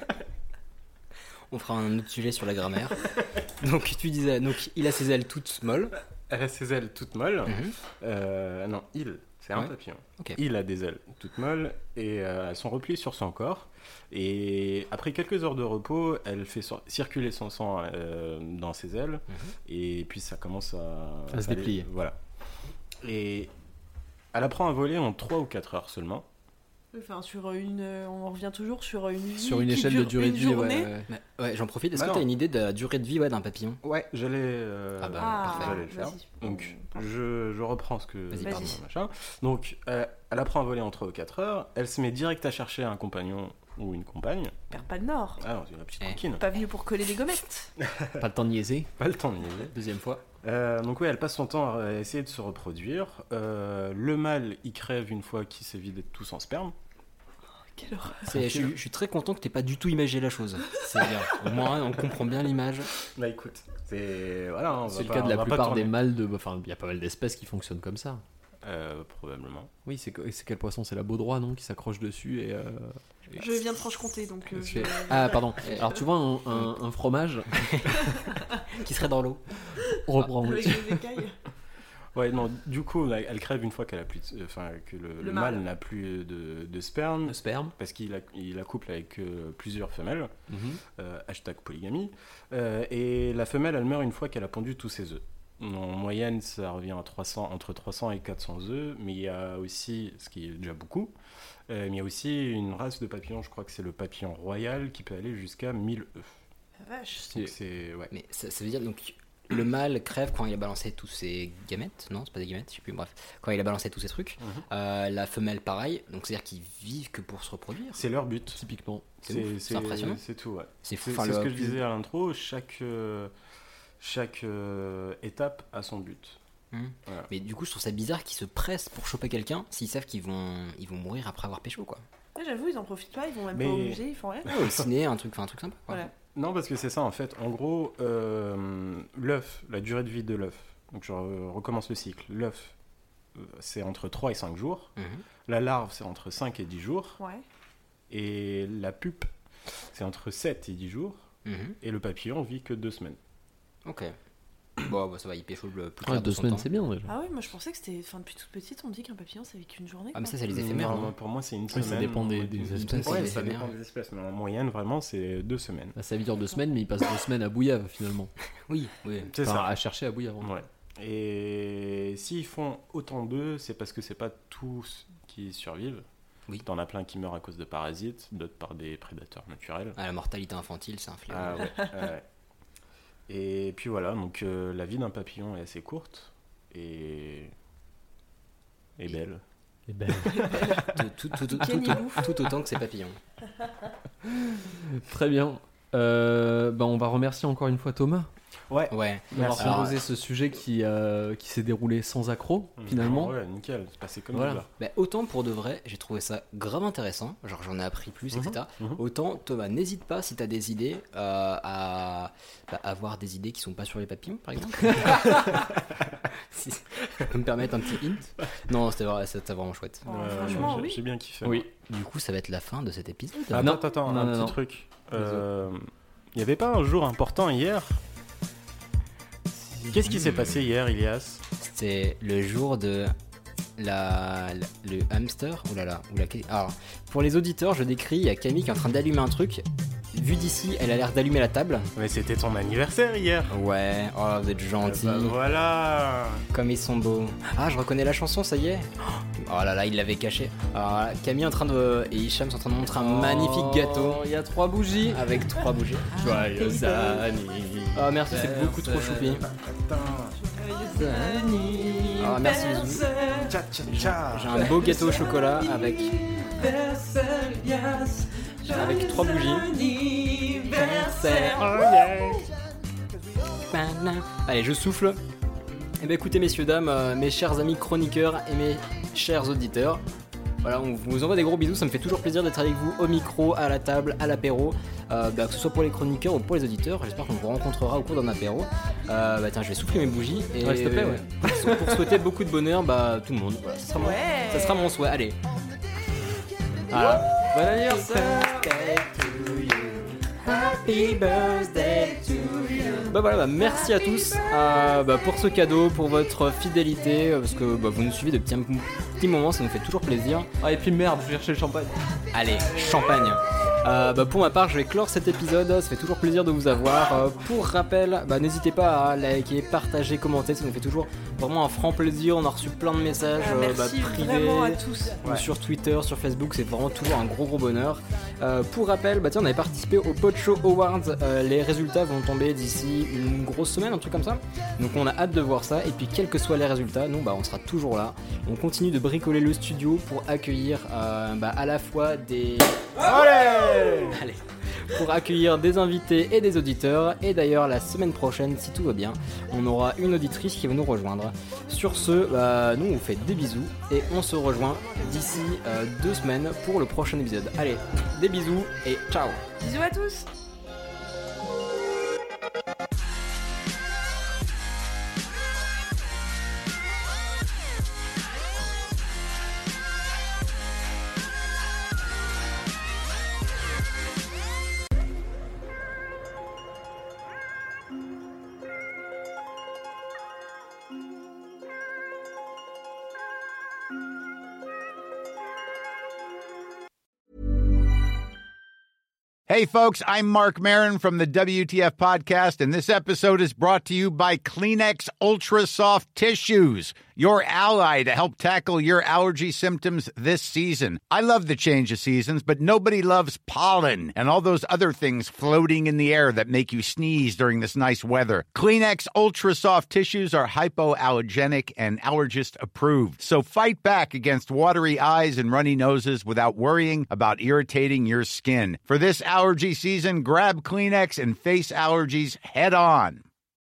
On fera un autre sujet sur la grammaire. Donc tu disais, donc il a ses ailes toutes molles. Elle a ses ailes toutes molles. Non, c'est un papillon. Okay. Il a des ailes toutes molles et elles sont repliées sur son corps. Et après quelques heures de repos, elle fait circuler son sang dans ses ailes. Et puis ça commence à se déplier. Voilà. Et elle apprend à voler en 3 ou 4 heures seulement. Enfin, on revient toujours sur une vie Sur une qui échelle de dure durée une de vie, journée. Ouais, j'en profite. Est-ce Bah que non. tu as une idée de la durée de vie d'un papillon? Ouais, j'allais parfait. j'allais le faire. Vas-y. Donc, je reprends ce que... Vas-y, pardon. Machin. Donc, elle apprend à voler en 3 ou 4 heures. Elle se met direct à chercher un compagnon ou une compagne. Perd pas le nord. Ah non, c'est une petite coquine. Pas venu pour coller des gommettes. Pas le temps de niaiser. Pas le temps de niaiser. Deuxième fois. Donc oui, elle passe son temps à essayer de se reproduire. Le mâle, il crève une fois qu'il s'est vidé de tout son sperme. Quelle horreur. Je suis très content que tu n'aies pas du tout imagé la chose. C'est bien. Au moins, on comprend bien l'image. Bah écoute, c'est... Voilà, on va C'est le pas- cas de on la va pas plupart tourner. des mâles de... Enfin, il y a pas mal d'espèces qui fonctionnent comme ça. Probablement. Oui, c'est quel poisson? C'est la baudroie, non? Qui s'accroche dessus et... Je viens de Franche-Comté, donc Ah, pardon. Alors, tu vois un fromage Qui serait dans l'eau. On reprend. avec les écailles. Ouais, non, du coup, là, elle crève une fois qu'elle a plus enfin, que le mâle n'a plus de sperme. Le sperme. Parce qu'il accouple avec plusieurs femelles. Hashtag polygamie. Et la femelle, elle meurt une fois qu'elle a pondu tous ses œufs. En moyenne, ça revient à entre 300 et 400 œufs. Mais il y a aussi, ce qui est déjà beaucoup, mais il y a aussi une race de papillons, je crois que c'est le papillon royal, qui peut aller jusqu'à 1000 œufs. La vache. Donc c'est... Ouais. Mais ça veut dire donc le mâle crève quand il a balancé tous ses gamètes. Non, c'est pas des gamètes, je sais plus. Bref, quand il a balancé tous ses trucs. La femelle, pareil. Donc c'est à dire qu'ils vivent que pour se reproduire. C'est leur but. Typiquement. C'est impressionnant. C'est tout, ouais. C'est C'est fou. Enfin, ce le- que je disais à l'intro, chaque étape a son but. Voilà. Mais du coup, je trouve ça bizarre qu'ils se pressent pour choper quelqu'un s'ils savent qu'ils vont mourir après avoir pécho, quoi. Ouais, j'avoue, ils en profitent pas, ils vont même Mais- pas au musée, ils font rien. Ouais, au ciné, un truc sympa. Quoi. Voilà. Non, parce que c'est ça en fait. En gros, l'œuf, la durée de vie de l'œuf, donc je recommence le cycle. L'œuf, c'est entre 3 et 5 jours. La larve, c'est entre 5 et 10 jours. Ouais. Et la pupe, c'est entre 7 et 10 jours. Et le papillon vit que 2 semaines. Ok. Bon, bah, ça va, il pécho le plus Ouais, clair de 2 son semaine, temps. c'est bien déjà. Ah oui, moi je pensais que c'était. Enfin, depuis toute petite, on dit qu'un papillon ça vit qu'une journée. Ah, mais quoi. ça, c'est les éphémères. Non, non pour moi, c'est une Oui, semaine. ça dépend des espèces. Ouais, C'est ça éphémère. dépend des espèces, mais en moyenne, vraiment, c'est 2 semaines. Bah, ça dure 2 semaines, mais il passe 2 semaines à Bouillave finalement. Oui. C'est Enfin, ça. à chercher à Bouillave. Ouais. Et s'ils font autant d'œufs, c'est parce que c'est pas tous qui survivent. Oui. T'en as plein qui meurent à cause de parasites, d'autres par des prédateurs naturels. Ah, la mortalité infantile, c'est un fléau. Ah ouais, ouais. Et puis voilà, donc la vie d'un papillon est assez courte et belle. Et ben, Tout Kenny Bou. autant que ses papillons. très bien. On va remercier encore une fois Thomas Ouais. d'avoir Alors, proposé ce sujet qui s'est déroulé sans accroc finalement. Ouais, nickel, c'est passé comme Voilà. ça. Bah, autant pour de vrai, j'ai trouvé ça grave intéressant, genre j'en ai appris plus, etc. Autant Thomas, n'hésite pas si t'as des idées à avoir des idées qui sont pas sur les papillons, par exemple. Si je peux me permettre un petit hint. Non, c'était vraiment chouette. Franchement, oui. J'ai bien kiffé. Oui. Du coup, ça va être la fin de cet épisode. Attends, un petit truc. Il n'y avait pas un jour important hier? Qu'est-ce qui s'est passé hier, Ilias? C'était le jour de le hamster. Alors, pour les auditeurs, je décris, il y a Camille qui est en train d'allumer un truc. Vu d'ici, elle a l'air d'allumer la table. Mais c'était ton anniversaire hier. Ouais, oh, vous êtes gentils. Voilà. Comme ils sont beaux. Ah, je reconnais la chanson, ça y est. Oh là là, il l'avait caché. Alors là, Camille et Hicham sont en train de montrer un magnifique gâteau. Il y a 3 bougies. Avec 3 bougies. Joyeux anniversaire. Oh merci, c'est beaucoup trop choupi. Oh merci bisous. J'ai un beau gâteau au chocolat avec 3 bougies. Allez, je souffle. Eh bien écoutez messieurs dames, mes chers amis chroniqueurs et mes chers auditeurs, voilà, on vous envoie des gros bisous, ça me fait toujours plaisir d'être avec vous au micro, à la table, à l'apéro, que ce soit pour les chroniqueurs ou pour les auditeurs. J'espère qu'on vous rencontrera au cours d'un apéro. Tiens, je vais souffler mes bougies et s'il te plaît, ouais. Pour souhaiter beaucoup de bonheur, tout le monde. Voilà, ça sera mon souhait. Allez. Voilà. Bon anniversaire. Happy birthday to you. Merci à tous pour ce cadeau, pour votre fidélité, parce que vous nous suivez depuis un petit moment, ça nous fait toujours plaisir. Ah, et puis merde, je vais chercher le champagne. Allez, champagne. Pour ma part, je vais clore cet épisode. Ça fait toujours plaisir de vous avoir. Pour rappel, n'hésitez pas à liker, partager, commenter. Ça nous fait toujours vraiment un franc plaisir. On a reçu plein de messages merci privés vraiment à tous. sur Twitter, sur Facebook. C'est vraiment toujours un gros bonheur. Pour rappel, on avait participé au Podshow Awards. Les résultats vont tomber d'ici une grosse semaine, un truc comme ça. Donc on a hâte de voir ça. Et puis quels que soient les résultats, nous on sera toujours là. On continue de bricoler le studio pour accueillir à la fois des... Allez, pour accueillir des invités et des auditeurs. Et d'ailleurs la semaine prochaine, si tout va bien, on aura une auditrice qui va nous rejoindre. Sur ce, nous on vous fait des bisous et on se rejoint d'ici 2 semaines pour le prochain épisode. Allez, des bisous et ciao. Bisous à tous. Hey, folks, I'm Mark Maron from the WTF Podcast, and this episode is brought to you by Kleenex Ultra Soft Tissues, your ally to help tackle your allergy symptoms this season. I love the change of seasons, but nobody loves pollen and all those other things floating in the air that make you sneeze during this nice weather. Kleenex Ultra Soft Tissues are hypoallergenic and allergist approved, so fight back against watery eyes and runny noses without worrying about irritating your skin. For this allergy season, grab Kleenex and face allergies head on.